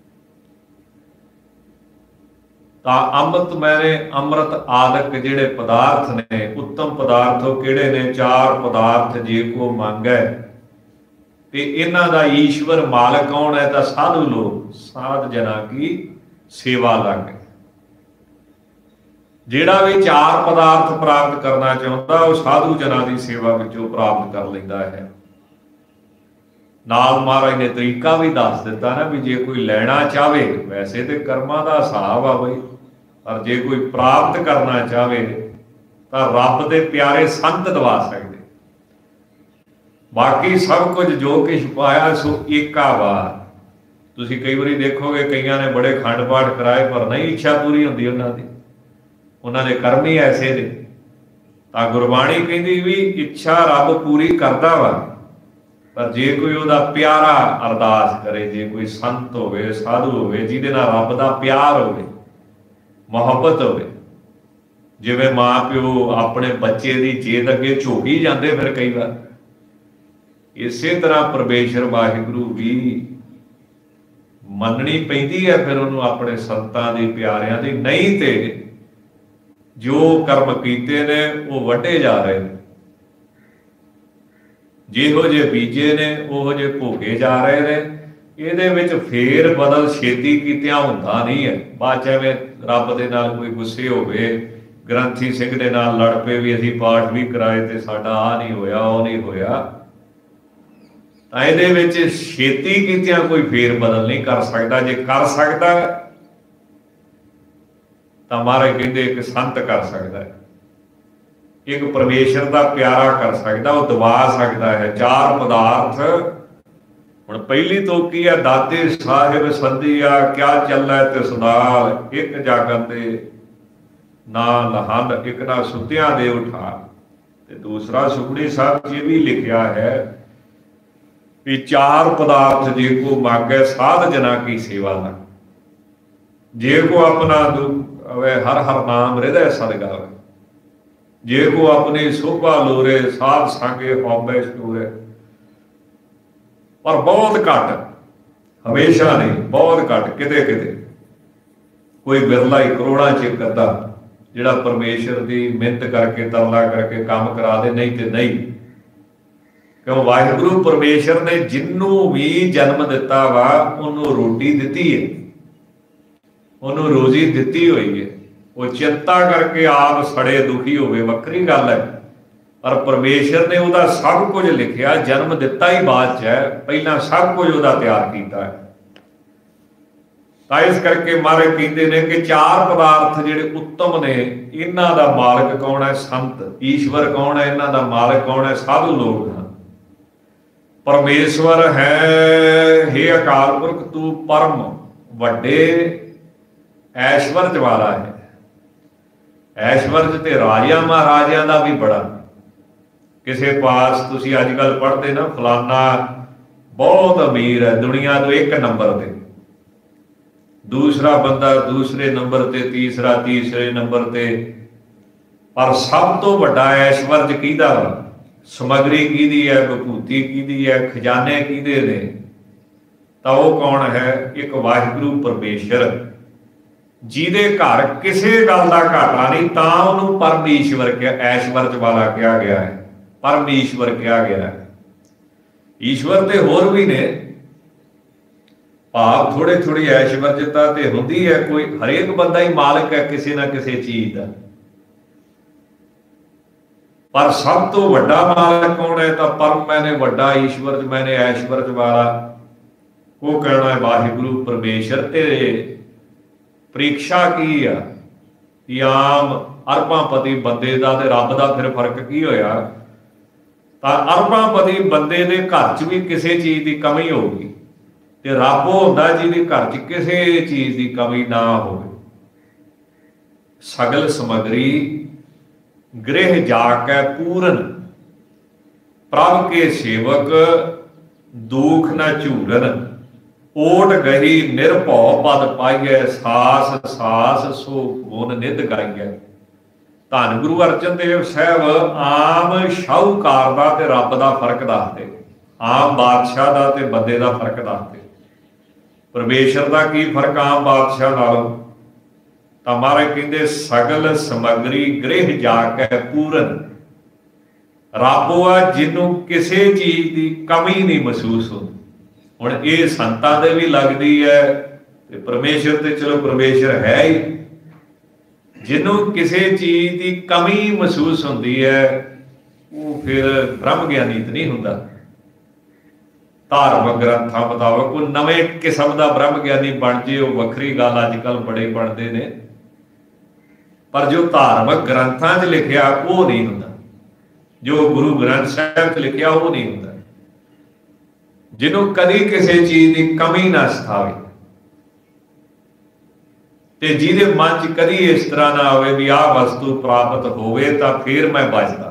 ਤਾਂ ਅੰਮ੍ਰਿਤ ਮੈਨੇ ਅੰਮ੍ਰਿਤ ਆਦਿਕ ਜਿਹੜੇ ਪਦਾਰਥ ਨੇ, ਉੱਤਮ ਪਦਾਰਥ ਉਹ ਕਿਹੜੇ ਨੇ? ਚਾਰ ਪਦਾਰਥ ਜੇ ਕੋ ਮੰਗੈ। ਤੇ ਇਹਨਾਂ ਦਾ ਈਸ਼ਵਰ ਮਾਲਕ ਕੌਣ ਹੈ? ਤਾਂ ਸਾਧੂ ਲੋਕ, ਸਾਧ ਜਨਾਂ ਕੀ ਸੇਵਾ ਲੱਗ। ਜਿਹੜਾ ਵੀ ਚਾਰ ਪਦਾਰਥ ਪ੍ਰਾਪਤ ਕਰਨਾ ਚਾਹੁੰਦਾ ਉਹ ਸਾਧੂ ਜਨਾਂ ਦੀ ਸੇਵਾ ਵਿੱਚੋਂ ਪ੍ਰਾਪਤ ਕਰ ਲੈਂਦਾ ਹੈ। ਨਾਲ ਮਹਾਰਾਜ ਨੇ ਤਰੀਕਾ ਵੀ ਦੱਸ ਦਿੱਤਾ ਨਾ ਵੀ ਜੇ ਕੋਈ ਲੈਣਾ ਚਾਹਵੇ, ਵੈਸੇ ਤੇ ਕਰਮਾਂ ਦਾ ਹਿਸਾਬ ਆ ਬਈ, ਪਰ ਜੇ ਕੋਈ ਪ੍ਰਾਪਤ ਕਰਨਾ ਚਾਹਵੇ ਤਾਂ ਰੱਬ ਦੇ ਪਿਆਰੇ ਸੰਤ ਦਵਾ ਸਕਦੇ। ਬਾਕੀ ਸਭ ਕੁਝ ਜੋ ਕੁਛ ਪਾਇਆ ਸੋ ਏਕਾ ਵਾਰ। ਤੁਸੀਂ ਕਈ ਵਾਰੀ ਦੇਖੋਗੇ ਕਈਆਂ ਨੇ ਬੜੇ ਖੰਡ ਪਾਠ ਕਰਾਏ, ਪਰ ਨਹੀਂ ਇੱਛਾ ਪੂਰੀ ਹੁੰਦੀ ਉਹਨਾਂ ਦੀ, ਉਹਨਾਂ ਦੇ ਕਰਮ ਹੀ ਐਸੇ ਨੇ। ਤਾਂ ਗੁਰਬਾਣੀ ਕਹਿੰਦੀ ਵੀ ਇੱਛਾ ਰੱਬ ਪੂਰੀ ਕਰਦਾ ਵਾ, ਪਰ ਜੇ ਕੋਈ ਉਹਦਾ ਪਿਆਰਾ ਅਰਦਾਸ ਕਰੇ, ਜੇ ਕੋਈ ਸੰਤ ਹੋਵੇ, ਸਾਧੂ ਹੋਵੇ, ਜਿਹਦੇ ਨਾਲ ਰੱਬ ਦਾ ਪਿਆਰ ਹੋਵੇ, ਮੁਹੱਬਤ ਹੋਵੇ। ਜਿਵੇਂ ਮਾਂ ਪਿਓ ਆਪਣੇ ਬੱਚੇ ਦੀ ਜੇਦ ਅੱਗੇ ਝੁਕੀ ਜਾਂਦੇ ਫਿਰ ਕਈ ਵਾਰ, ਇਸੇ ਤਰ੍ਹਾਂ ਪਰਮੇਸ਼ਰ ਵਾਹਿਗੁਰੂ ਵੀ ਮੰਨਣੀ ਪੈਂਦੀ ਹੈ ਫਿਰ ਉਹਨੂੰ ਆਪਣੇ ਸੰਤਾਂ ਦੀ, ਪਿਆਰਿਆਂ ਦੀ। ਨਹੀਂ ਤੇ ਜੋ ਕਰਮ ਕੀਤੇ ਨੇ ਉਹ ਵੱਢੇ ਜਾ ਰਹੇ ਨੇ, ਜਿਹੋ ਜਿਹੇ ਬੀਜੇ ਨੇ ਉਹੋ ਜਿਹੇ ਭੋਗੇ ਜਾ ਰਹੇ ਨੇ। ਇਹਦੇ ਵਿੱਚ ਫੇਰ ਬਦਲ ਛੇਤੀ ਕੀਤਿਆਂ ਹੁੰਦਾ ਨਹੀਂ ਹੈ। ਬਾਅਦ ਚ ਐਵੇਂ ਰੱਬ ਦੇ ਨਾਲ ਕੋਈ ਗੁੱਸੇ ਹੋਵੇ, ਗ੍ਰੰਥੀ ਸਿੰਘ ਦੇ ਨਾਲ ਲੜ ਪਏ ਵੀ ਅਸੀਂ ਪਾਠ ਵੀ ਕਰਾਏ ਤੇ ਸਾਡਾ ਆਹ ਨਹੀਂ ਹੋਇਆ, ਉਹ ਨਹੀਂ ਹੋਇਆ। ਤਾਂ ਇਹਦੇ ਵਿੱਚ ਛੇਤੀ ਕੀਤਿਆਂ ਕੋਈ ਫੇਰ ਬਦਲ ਨਹੀਂ ਕਰ ਸਕਦਾ। ਜੇ ਕਰ ਸਕਦਾ ਤਾਂ ਮਹਾਰਾਜ ਕਹਿੰਦੇ ਇੱਕ ਸੰਤ ਕਰ ਸਕਦਾ ਹੈ, ਇੱਕ ਪਰਮੇਸ਼ਰ ਦਾ ਪਿਆਰਾ ਕਰ ਸਕਦਾ, ਉਹ ਦਬਾ ਸਕਦਾ ਹੈ। ਚਾਰ ਪਦਾਰਥ ਹੁਣ ਪਹਿਲੀ ਤੋਂ ਕੀ ਹੈ? ਦਾਤੇ ਸਾਹਿਬ ਸੰਧੀਆ, ਕਿਆ ਚੱਲੈ ਤਿਸ ਨਾਲ, ਇੱਕ ਜਾਗਨ ਤੇ ਨਾ ਲਹਨ, ਇੱਕ ਨਾ ਸੁੱਤਿਆਂ ਦੇ ਉਠਾ। ਤੇ ਦੂਸਰਾ ਸੁਖਮਨੀ ਸਾਹਿਬ ਜੀ ਵੀ ਲਿਖਿਆ ਹੈ ਵੀ ਚਾਰ ਪਦਾਰਥ ਜੇ ਕੋ ਮਾਗੈ ਸਾਧ ਜਨਾ ਕੀ ਸੇਵਾ ਦਾ। ਜੇ ਕੋ ਆਪਣਾ ਹਰ ਹਰ ਨਾਮ ਹਿਰਦੈ ਸਦਗਾਵੇ, ਜੇ ਕੋ ਆਪਣੀ ਸੋਭਾ ਲੋਰੇ, ਸਾਧ ਸੰਗੇ ਹੋਵੇ ਸਟੂਰੇ। ਪਰ ਬਹੁਤ ਘੱਟ, ਹਮੇਸ਼ਾ ਨਹੀਂ, ਬਹੁਤ ਘੱਟ, ਕਿਤੇ ਕਿਤੇ ਕੋਈ ਬਿਰਲਾ ਹੀ, ਕਰੋੜਾਂ ਚ ਇੱਕ ਅੱਧਾ ਜਿਹੜਾ ਪਰਮੇਸ਼ਰ ਦੀ ਮਿਹਨਤ ਕਰਕੇ, ਤਰਲਾ ਕਰਕੇ ਕੰਮ ਕਰਾ ਦੇ। ਨਹੀਂ ਤੇ ਨਹੀਂ, ਕਿਉਂ? ਵਾਹਿਗੁਰੂ ਪਰਮੇਸ਼ਰ ਨੇ ਜਿਹਨੂੰ ਵੀ ਜਨਮ ਦਿੱਤਾ ਵਾ ਉਹਨੂੰ ਰੋਟੀ ਦਿੱਤੀ ਹੈ, ਉਹਨੂੰ ਰੋਜ਼ੀ ਦਿੱਤੀ ਹੋਈ ਹੈ। ਉਹ ਚਿੰਤਾ ਕਰਕੇ ਆਪ ਸੜੇ ਦੁਖੀ ਹੋਵੇ ਵੱਖਰੀ ਗੱਲ ਹੈ, ਪਰ ਪਰਮੇਸ਼ਰ ਨੇ ਉਹਦਾ ਸਭ ਕੁਝ ਲਿਖਿਆ। ਜਨਮ ਦਿੱਤਾ ਹੀ ਬਾਅਦ ਚ ਹੈ, ਪਹਿਲਾਂ ਸਭ ਕੁਝ ਉਹਦਾ ਤਿਆਰ ਕੀਤਾ ਹੈ। ਤਾਂ ਇਸ ਕਰਕੇ ਮਹਾਰਾਜ ਕਹਿੰਦੇ ਨੇ ਕਿ ਚਾਰ ਪਦਾਰਥ ਜਿਹੜੇ ਉੱਤਮ ਨੇ, ਇਹਨਾਂ ਦਾ ਮਾਲਕ ਕੌਣ ਹੈ? ਸੰਤ। ਈਸ਼ਵਰ ਕੌਣ ਹੈ? ਇਹਨਾਂ ਦਾ ਮਾਲਕ ਕੌਣ ਹੈ? ਸਾਧੂ ਲੋਕ ਹਨ। ਪਰਮੇਸ਼ਵਰ ਹੈ, ਹੇ ਅਕਾਲ ਪੁਰਖ ਤੂੰ ਪਰਮ ਵੱਡੇ ਐਸ਼ਵਰਜ ਵਾਲਾ ਹੈ। ਐਸ਼ਵਰਜ ਤੇ ਰਾਜਿਆਂ ਮਹਾਰਾਜਿਆਂ ਦਾ ਵੀ ਬੜਾ। ਕਿਸੇ ਪਾਸ ਤੁਸੀਂ ਅੱਜ ਕੱਲ੍ਹ ਪੜ੍ਹਦੇ ਨਾ, ਫਲਾਨਾ ਬਹੁਤ ਅਮੀਰ ਹੈ, ਦੁਨੀਆ ਤੋਂ 1 ਨੰਬਰ ਤੇ, ਦੂਸਰਾ ਬੰਦਾ ਦੂਸਰੇ ਨੰਬਰ ਤੇ, ਤੀਸਰਾ ਤੀਸਰੇ ਨੰਬਰ ਤੇ। ਪਰ ਸਭ ਤੋਂ ਵੱਡਾ ਐਸ਼ਵਰਜ ਕਿਹਦਾ ਵਾ? ਸਮੱਗਰੀ ਕਿਹਦੀ ਹੈ? ਵਿਭੂਤੀ ਕਿਹਦੀ ਹੈ? ਖਜ਼ਾਨੇ ਕਿਹਦੇ ਨੇ? ਤਾਂ ਉਹ ਕੌਣ ਹੈ? ਇੱਕ ਵਾਹਿਗੁਰੂ ਪਰਮੇਸ਼ਰ, ਜਿਹਦੇ ਘਰ ਕਿਸੇ ਗੱਲ ਦਾ ਘਾਟਾ ਨਹੀਂ, ਤਾਂ ਉਹਨੂੰ ਪਰਮੇਸ਼ਵਰ ਕਿਹਾ, ਐਸ਼ਵਰਜ ਵਾਲਾ ਕਿਹਾ ਗਿਆ ਹੈ, ਪਰਮੇਸ਼ਵਰ ਕਿਹਾ ਗਿਆ ਹੈ। ਈਸ਼ਵਰ ਤੇ ਹੋਰ ਵੀ ਨੇ, ਭਾਵ ਥੋੜੇ ਥੋੜੀ ਐਸ਼ਵਰਜਤਾ ਤੇ ਹੁੰਦੀ ਹੈ। ਕੋਈ ਹਰੇਕ ਬੰਦਾ ਹੀ ਮਾਲਕ ਹੈ ਕਿਸੇ ਨਾ ਕਿਸੇ ਚੀਜ਼ ਦਾ, ਪਰ ਸਭ ਤੋਂ ਵੱਡਾ ਮਾਲਕ ਕੌਣ ਹੈ? ਤਾਂ ਪਰਮ ਮੈਨੇ ਵੱਡਾ, ਈਸ਼ਵਰਜ ਮੈਨੇ ਐਸ਼ਵਰਜ ਵਾਲਾ, ਉਹ ਕਹਿਣਾ ਹੈ ਵਾਹਿਗੁਰੂ ਪਰਮੇਸ਼ਰ। ਤੇ ਪ੍ਰੀਖਿਆ ਕੀ ਆ? ਆਮ ਅਰਬਾਂਪਤੀ ਬੰਦੇ ਦਾ ਤੇ ਰੱਬ ਦਾ ਫਿਰ ਫਰਕ ਕੀ ਹੋਇਆ? ਤਾਂ ਅਰਬਾਂਪਤੀ ਬੰਦੇ ਦੇ ਘਰ 'ਚ ਵੀ ਕਿਸੇ ਚੀਜ਼ ਦੀ ਕਮੀ ਹੋਊਗੀ, ਤੇ ਰੱਬ ਉਹ ਹੁੰਦਾ ਜਿਹਦੇ ਘਰ 'ਚ ਕਿਸੇ ਚੀਜ਼ ਦੀ ਕਮੀ ਨਾ ਹੋਵੇ। ਸਗਲ ਸਮਗਰੀ ਗ੍ਰਹਿ ਜਾ ਕੇ ਪੂਰਨ, ਪ੍ਰਭ ਕੇ ਸੇਵਕ ਦੁਖ ਨਾ ਝੂਰਨ। ਓਟ ਗਹੀ ਨਿਰਭਉ ਪਦ ਪਾਈਐ, ਸਾਸ ਸਾਸ ਸੋ ਗੁਣ ਨਿਧ ਗਾਈਐ। ਧੰਨ ਗੁਰੂ ਅਰਜਨ ਦੇਵ ਸਾਹਿਬ ਆਮ ਸ਼ਾਹੂਕਾਰ ਦਾ ਤੇ ਰੱਬ ਦਾ ਫਰਕ ਦੱਸਦੇ, ਆਮ ਬਾਦਸ਼ਾਹ ਦਾ ਤੇ ਬੰਦੇ ਦਾ ਫਰਕ ਦੱਸਦੇ। ਪਰਮੇਸ਼ਰ ਦਾ ਕੀ ਫਰਕ ਆਮ ਬਾਦਸ਼ਾਹ ਨਾਲੋਂ? ਤਾਂ ਮਹਾਰਾਜ ਕਹਿੰਦੇ ਸਗਲ ਸਮਗਰੀ ਗ੍ਰਹਿ ਜਾ ਕੇ ਪੂਰਨ। ਰੱਬ ਆ ਜਿਹਨੂੰ ਕਿਸੇ ਚੀਜ਼ ਦੀ ਕਮੀ ਨਹੀਂ ਮਹਿਸੂਸ ਹੁੰਦੀ। ਹੁਣ ਇਹ ਸੰਤਾਂ ਦੇ ਵੀ ਲੱਗਦੀ ਹੈ, ਤੇ ਪਰਮੇਸ਼ਰ ਤੇ ਚਲੋ ਪਰਮੇਸ਼ਰ ਹੈ ਹੀ, ਜਿਹਨੂੰ ਕਿਸੇ ਚੀਜ਼ ਦੀ ਕਮੀ ਮਹਿਸੂਸ ਹੁੰਦੀ ਹੈ ਉਹ ਫਿਰ ਬ੍ਰਹਮ ਗਿਆਨੀ ਤਾਂ ਨਹੀਂ ਹੁੰਦਾ। ਧਾਰਮਿਕ ਗ੍ਰੰਥਾਂ ਮੁਤਾਬਕ ਉਹ ਨਵੇਂ ਕਿਸਮ ਦਾ ਬ੍ਰਹਮ ਗਿਆਨੀ ਬਣ ਜੇ, ਉਹ ਵੱਖਰੀ ਗੱਲ, ਅੱਜ ਕੱਲ੍ਹ ਬੜੇ ਬਣਦੇ ਨੇ, ਪਰ ਜੋ ਧਾਰਮਿਕ ਗ੍ਰੰਥਾਂ 'ਚ ਲਿਖਿਆ ਉਹ ਨਹੀਂ ਹੁੰਦਾ, ਜੋ ਗੁਰੂ ਗ੍ਰੰਥ ਸਾਹਿਬ 'ਚ ਲਿਖਿਆ ਉਹ ਨਹੀਂ ਹੁੰਦਾ। ਜਿਹਨੂੰ ਕਦੀ ਕਿਸੇ ਚੀਜ਼ ਦੀ ਕਮੀ ਨਾ ਸਤਾਵੇ, ਤੇ ਜਿਹਦੇ ਮਨ 'ਚ ਕਦੀ ਇਸ ਤਰ੍ਹਾਂ ਨਾ ਆਵੇ ਵੀ ਆਹ ਵਸਤੂ ਪ੍ਰਾਪਤ ਹੋਵੇ ਤਾਂ ਫਿਰ ਮੈਂ ਬਚਦਾ,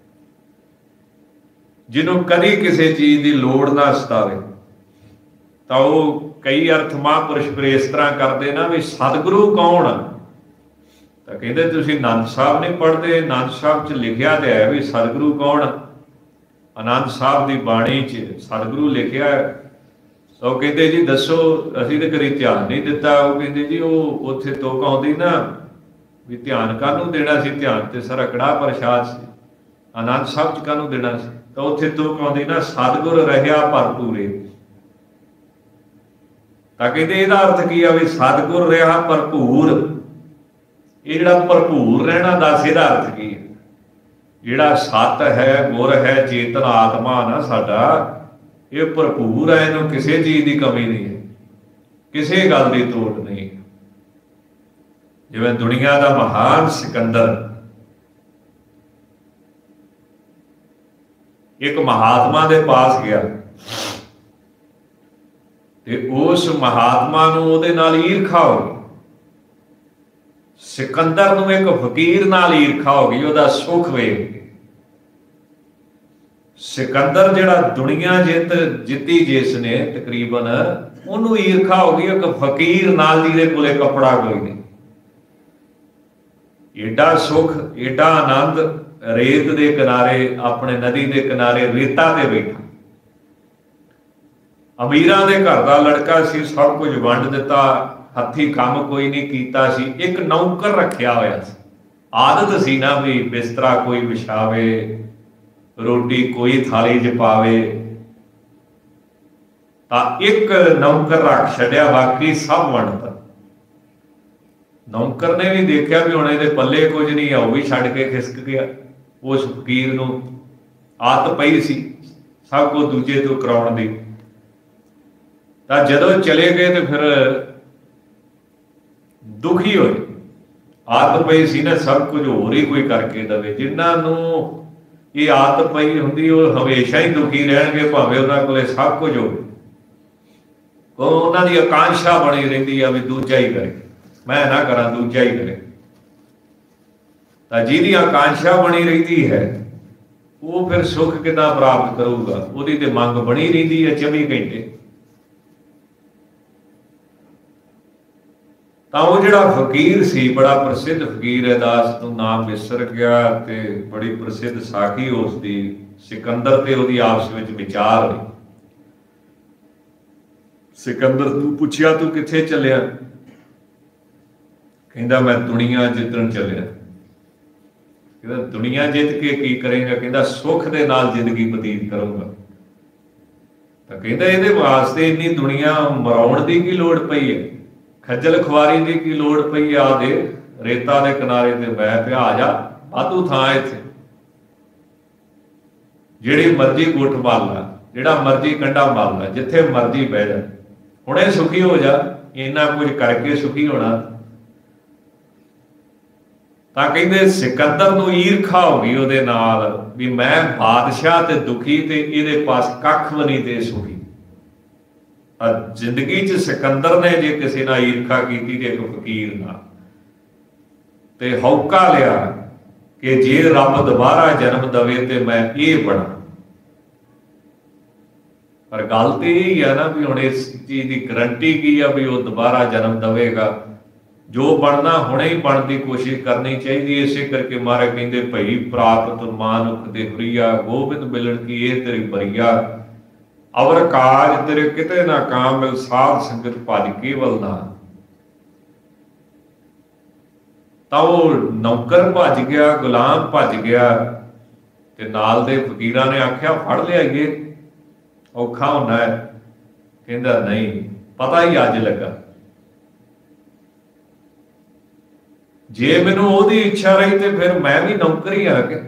ਜਿਹਨੂੰ ਕਦੀ ਕਿਸੇ ਚੀਜ਼ ਦੀ ਲੋੜ ਨਾ ਸਤਾਵੇ, ਤਾਂ ਉਹ ਕਈ ਅਰਥ ਮਹਾਂਪੁਰਸ਼ ਫਿਰ ਇਸ ਤਰ੍ਹਾਂ ਕਰਦੇ ਨਾ ਵੀ ਸਤਿਗੁਰੂ ਕੌਣ ਆ? ਤਾਂ ਕਹਿੰਦੇ ਤੁਸੀਂ ਆਨੰਦ ਸਾਹਿਬ ਨਹੀਂ ਪੜ੍ਹਦੇ, ਆਨੰਦ ਸਾਹਿਬ 'ਚ ਲਿਖਿਆ ਤੇ ਹੈ ਵੀ ਸਤਿਗੁਰੂ ਕੌਣ ਆ। ਆਨੰਦ ਸਾਹਿਬ ਦੀ ਬਾਣੀ 'ਚ ਸਤਿਗੁਰੂ ਲਿਖਿਆ। ਉਹ ਕਹਿੰਦੇ ਜੀ ਦੱਸੋ, ਅਸੀਂ ਤਾਂ ਕਦੇ ਧਿਆਨ ਨਹੀਂ ਦਿੱਤਾ। ਉਹ ਕਹਿੰਦੇ ਜੀ ਉਹ ਉੱਥੇ ਤੁਕ ਆਉਂਦੀ ਨਾ ਵੀ ਧਿਆਨ ਕਾਹਨੂੰ ਦੇਣਾ ਸੀ, ਧਿਆਨ ਤੇ ਸਾਰਾ ਕੜਾਹ ਪ੍ਰਸ਼ਾਦ ਸੀ, ਆਨੰਦ ਸਾਹਿਬ 'ਚ ਕਾਹਨੂੰ ਦੇਣਾ ਸੀ? ਤਾਂ ਉੱਥੇ ਤੁਕ ਆਉਂਦੀ ਨਾ ਸਤਿਗੁਰ ਰਹਿਆ ਭਰਪੂਰੇ। ਤਾਂ ਕਹਿੰਦੇ ਇਹਦਾ ਅਰਥ ਕੀ ਆ ਵੀ ਸਤਿਗੁਰ ਰਿਹਾ ਭਰਪੂਰ। ਇਹ ਜਿਹੜਾ ਭਰਪੂਰ ਰਹਿਣਾ, ਦੱਸ ਇਹਦਾ ਅਰਥ ਕੀ ਹੈ? ਜਿਹੜਾ ਸਤ ਹੈ, ਗੁਰ ਹੈ, ਚੇਤਨ ਆਤਮਾ ਨਾ ਸਾਡਾ, ਇਹ ਭਰਪੂਰ ਹੈ, ਇਹਨੂੰ ਕਿਸੇ ਚੀਜ਼ ਦੀ ਕਮੀ ਨਹੀਂ ਹੈ, ਕਿਸੇ ਗੱਲ ਦੀ ਤੋੜ ਨਹੀਂ। ਜਿਵੇਂ ਦੁਨੀਆ ਦਾ ਮਹਾਨ ਸਿਕੰਦਰ ਇੱਕ ਮਹਾਤਮਾ ਦੇ ਪਾਸ ਗਿਆ, ਤੇ ਉਸ ਮਹਾਤਮਾ ਨੂੰ ਉਹਦੇ ਨਾਲ ਈਰਖਾ ਹੋ ਗਈ। ਸਿਕੰਦਰ ਨੂੰ ਇੱਕ ਫਕੀਰ ਨਾਲ ਈਰਖਾ ਹੋ ਗਈ ਉਹਦਾ ਸੁੱਖ ਵੇਖ ਕੇ। ਸਿਕੰਦਰ ਜਿਹੜਾ ਦੁਨੀਆ ਜਿੱਤੀ ਜਿਸ ਨੇ ਤਕਰੀਬਨ, ਉਹਨੂੰ ਈਰਖਾ ਹੋ ਗਈ ਇੱਕ ਫਕੀਰ ਨਾਲ ਜਿਹਦੇ ਕੋਲੇ ਕੱਪੜਾ ਕੋਈ ਨਹੀਂ। ਏਡਾ ਸੁੱਖ, ਏਡਾ ਆਨੰਦ, ਰੇਤ ਦੇ ਕਿਨਾਰੇ, ਆਪਣੇ ਨਦੀ ਦੇ ਕਿਨਾਰੇ ਰੇਤਾ ਤੇ ਬੈਠਾ। ਅਮੀਰਾਂ ਦੇ ਘਰ ਦਾ ਲੜਕਾ ਸੀ, ਸਭ ਕੁਝ ਵੰਡ ਦਿੱਤਾ, ਹੱਥੀਂ ਕੰਮ ਕੋਈ ਨਹੀਂ ਕੀਤਾ ਸੀ, ਇੱਕ ਨੌਕਰ ਰੱਖਿਆ ਹੋਇਆ ਸੀ। ਆਦਤ ਸੀ ਨਾ ਵੀ ਬਿਸਤਰਾ ਕੋਈ ਵਿਛਾਵੇ, ਰੋਟੀ ਕੋਈ ਥਾਲੀ 'ਚ ਪਾਵੇ, ਤਾਂ ਇੱਕ ਨੌਕਰ ਰੱਖ ਛੱਡਿਆ, ਬਾਕੀ ਸਭ ਵੰਡਤਾ। ਨੌਕਰ ਨੇ ਵੀ ਦੇਖਿਆ ਵੀ ਹੁਣ ਇਹਦੇ ਪੱਲੇ ਕੁਝ ਨਹੀਂ ਆ, ਉਹ ਵੀ ਛੱਡ ਕੇ ਖਿਸਕ ਗਿਆ। ਉਸ ਫਕੀਰ ਨੂੰ ਆਦਤ ਪਈ ਸੀ ਸਭ ਕੁਝ ਦੂਜੇ ਤੋਂ ਕਰਾਉਣ ਦੀ। ਤਾਂ ਜਦੋਂ ਚਲੇ ਗਏ ਤੇ ਫਿਰ ਦੁਖੀ ਹੋਏ। ਆਦਤ ਪਈ ਸੀ ਨਾ ਸਭ ਕੁਝ ਹੋਰ ਹੀ ਕੋਈ ਕਰਕੇ ਦੇਵੇ। ਜਿਨ੍ਹਾਂ ਨੂੰ ਇਹ ਆਦਤ ਪਈ ਹੁੰਦੀ ਉਹ ਹਮੇਸ਼ਾ ਹੀ ਦੁਖੀ ਰਹਿਣਗੇ, ਭਾਵੇਂ ਉਹਨਾਂ ਕੋਲੇ ਸਭ ਕੁਝ ਹੋਵੇ। ਉਹਨਾਂ ਦੀ ਆਕਾਂਸ਼ਾ ਬਣੀ ਰਹਿੰਦੀ ਆ ਵੀ ਦੂਜਾ ਹੀ ਕਰੇ, ਮੈਂ ਨਾ ਕਰਾਂ, ਦੂਜਾ ਹੀ ਕਰੇ। ਤਾਂ ਜਿਹਦੀ ਆਕਾਂਸ਼ਾ ਬਣੀ ਰਹਿੰਦੀ ਹੈ ਉਹ ਫਿਰ ਸੁੱਖ ਕਿੱਦਾਂ ਪ੍ਰਾਪਤ ਕਰੂਗਾ? ਉਹਦੀ ਤੇ ਮੰਗ ਬਣੀ ਰਹਿੰਦੀ ਹੈ 24 ਘੰਟੇ। ਤਾਂ ਉਹ ਜਿਹੜਾ ਫਕੀਰ ਸੀ, ਬੜਾ ਪ੍ਰਸਿੱਧ ਫਕੀਰ ਹੈ, ਦਾਸ ਨੂੰ ਨਾਮ ਵਿਸਰ ਗਿਆ, ਤੇ ਬੜੀ ਪ੍ਰਸਿੱਧ ਸਾਖੀ ਉਸ ਦੀ। ਸਿਕੰਦਰ ਤੇ ਉਹਦੀ ਆਪਸ ਵਿੱਚ ਵਿਚਾਰ ਹੋਈ। ਸਿਕੰਦਰ ਨੂੰ ਪੁੱਛਿਆ ਤੂੰ ਕਿੱਥੇ ਚੱਲਿਆ? ਕਹਿੰਦਾ ਮੈਂ ਦੁਨੀਆ ਜਿੱਤਣ ਚੱਲਿਆ। ਕਹਿੰਦਾ ਦੁਨੀਆ ਜਿੱਤ ਕੇ ਕੀ ਕਰੇਗਾ? ਕਹਿੰਦਾ ਸੁੱਖ ਦੇ ਨਾਲ ਜ਼ਿੰਦਗੀ ਬਤੀਤ ਕਰੂੰਗਾ। ਤਾਂ ਕਹਿੰਦਾ ਇਹਦੇ ਵਾਸਤੇ ਇੰਨੀ ਦੁਨੀਆ ਮਰਾਉਣ ਦੀ ਕੀ ਲੋੜ ਪਈ ਹੈ? ਖੱਜਲ ਖੁਆਰੀ ਦੀ ਕੀ ਲੋੜ ਪਈ? ਆ ਦੇ ਰੇਤਾ ਦੇ ਕਿਨਾਰੇ ਤੇ ਬਹਿ ਪਿਆ, ਆ ਜਾ, ਵਾਧੂ ਥਾਂ ਇੱਥੇ, ਜਿਹੜੀ ਮਰਜ਼ੀ ਗੁੱਟ ਮਾਰ ਲਾ, ਜਿਹੜਾ ਮਰਜ਼ੀ ਕੰਡਾ ਮਾਰ ਲਾ, ਜਿੱਥੇ ਮਰਜ਼ੀ ਬਹਿ ਜਾ, ਹੁਣੇ ਸੁਖੀ ਹੋ ਜਾ। ਇੰਨਾ ਕੁਝ ਕਰਕੇ ਸੁਖੀ ਹੋਣਾ? ਤਾਂ ਕਹਿੰਦੇ ਸਿਕੰਦਰ ਨੂੰ ਈਰਖਾ ਹੋ ਗਈ ਉਹਦੇ ਨਾਲ ਵੀ ਮੈਂ ਬਾਦਸ਼ਾਹ ਤੇ ਦੁਖੀ, ਤੇ ਇਹਦੇ ਪਾਸ ਕੱਖ ਵੀ ਨਹੀਂ ਤੇ ਸੁਖੀ। ਜ਼ਿੰਦਗੀ 'ਚ ਸਿਕੰਦਰ ਨੇ ਜੇ ਕਿਸੇ ਨਾਲ ਈਰਖਾ ਕੀਤੀ ਤੇ ਇੱਕ ਫਕੀਰ ਨਾਲ, ਤੇ ਹੌਕਾ ਲਿਆ ਕਿ ਜੇ ਰੱਬ ਦੁਬਾਰਾ ਜਨਮ ਦੇਵੇ ਤੇ ਮੈਂ ਇਹ ਬਣਾ। ਪਰ ਗੱਲ ਤੇ ਇਹ ਆ ਨਾ ਵੀ ਹੁਣ ਇਸ ਚੀਜ਼ ਦੀ ਗਰੰਟੀ ਕੀ ਆ ਵੀ ਉਹ ਦੁਬਾਰਾ ਜਨਮ ਦੇਵੇਗਾ? ਜੋ ਬਣਨਾ ਹੁਣੇ ਹੀ ਬਣਨ ਦੀ ਕੋਸ਼ਿਸ਼ ਕਰਨੀ ਚਾਹੀਦੀ। ਇਸੇ ਕਰਕੇ ਮਹਾਰਾਜ ਕਹਿੰਦੇ ਭਈ ਪ੍ਰਾਪਤ ਮਾਨੁਖ ਦੇ ਹੁਰੀਆ, ਗੋਬਿੰਦ ਮਿਲਣ ਕੀ ਇਹ ਤੇਰੀ ਬਰੀਆ, ਅਵਰ ਕਾਜ ਤੇਰੇ ਕਿਤੇ ਨਾ ਕਾਮ, ਮਿਲ ਸਾਧ ਸੰਗਤ ਭਜ ਕੇਵਲ ਨਾ। ਤਾਂ ਉਹ ਨੌਕਰ ਭੱਜ ਗਿਆ, ਗੁਲਾਮ ਭੱਜ ਗਿਆ, ਤੇ ਨਾਲ ਦੇ ਫਕੀਰਾਂ ਨੇ ਆਖਿਆ ਫੜ ਲਿਆਈਏ, ਔਖਾ ਹੁੰਦਾ ਹੈ। ਕਹਿੰਦਾ ਨਹੀਂ, ਪਤਾ ਹੀ ਅੱਜ ਲੱਗਾ। ਜੇ ਮੈਨੂੰ ਉਹਦੀ ਇੱਛਾ ਰਹੀ ਤੇ ਫਿਰ ਮੈਂ ਵੀ ਨੌਕਰ ਹੀ ਆ ਕੇ।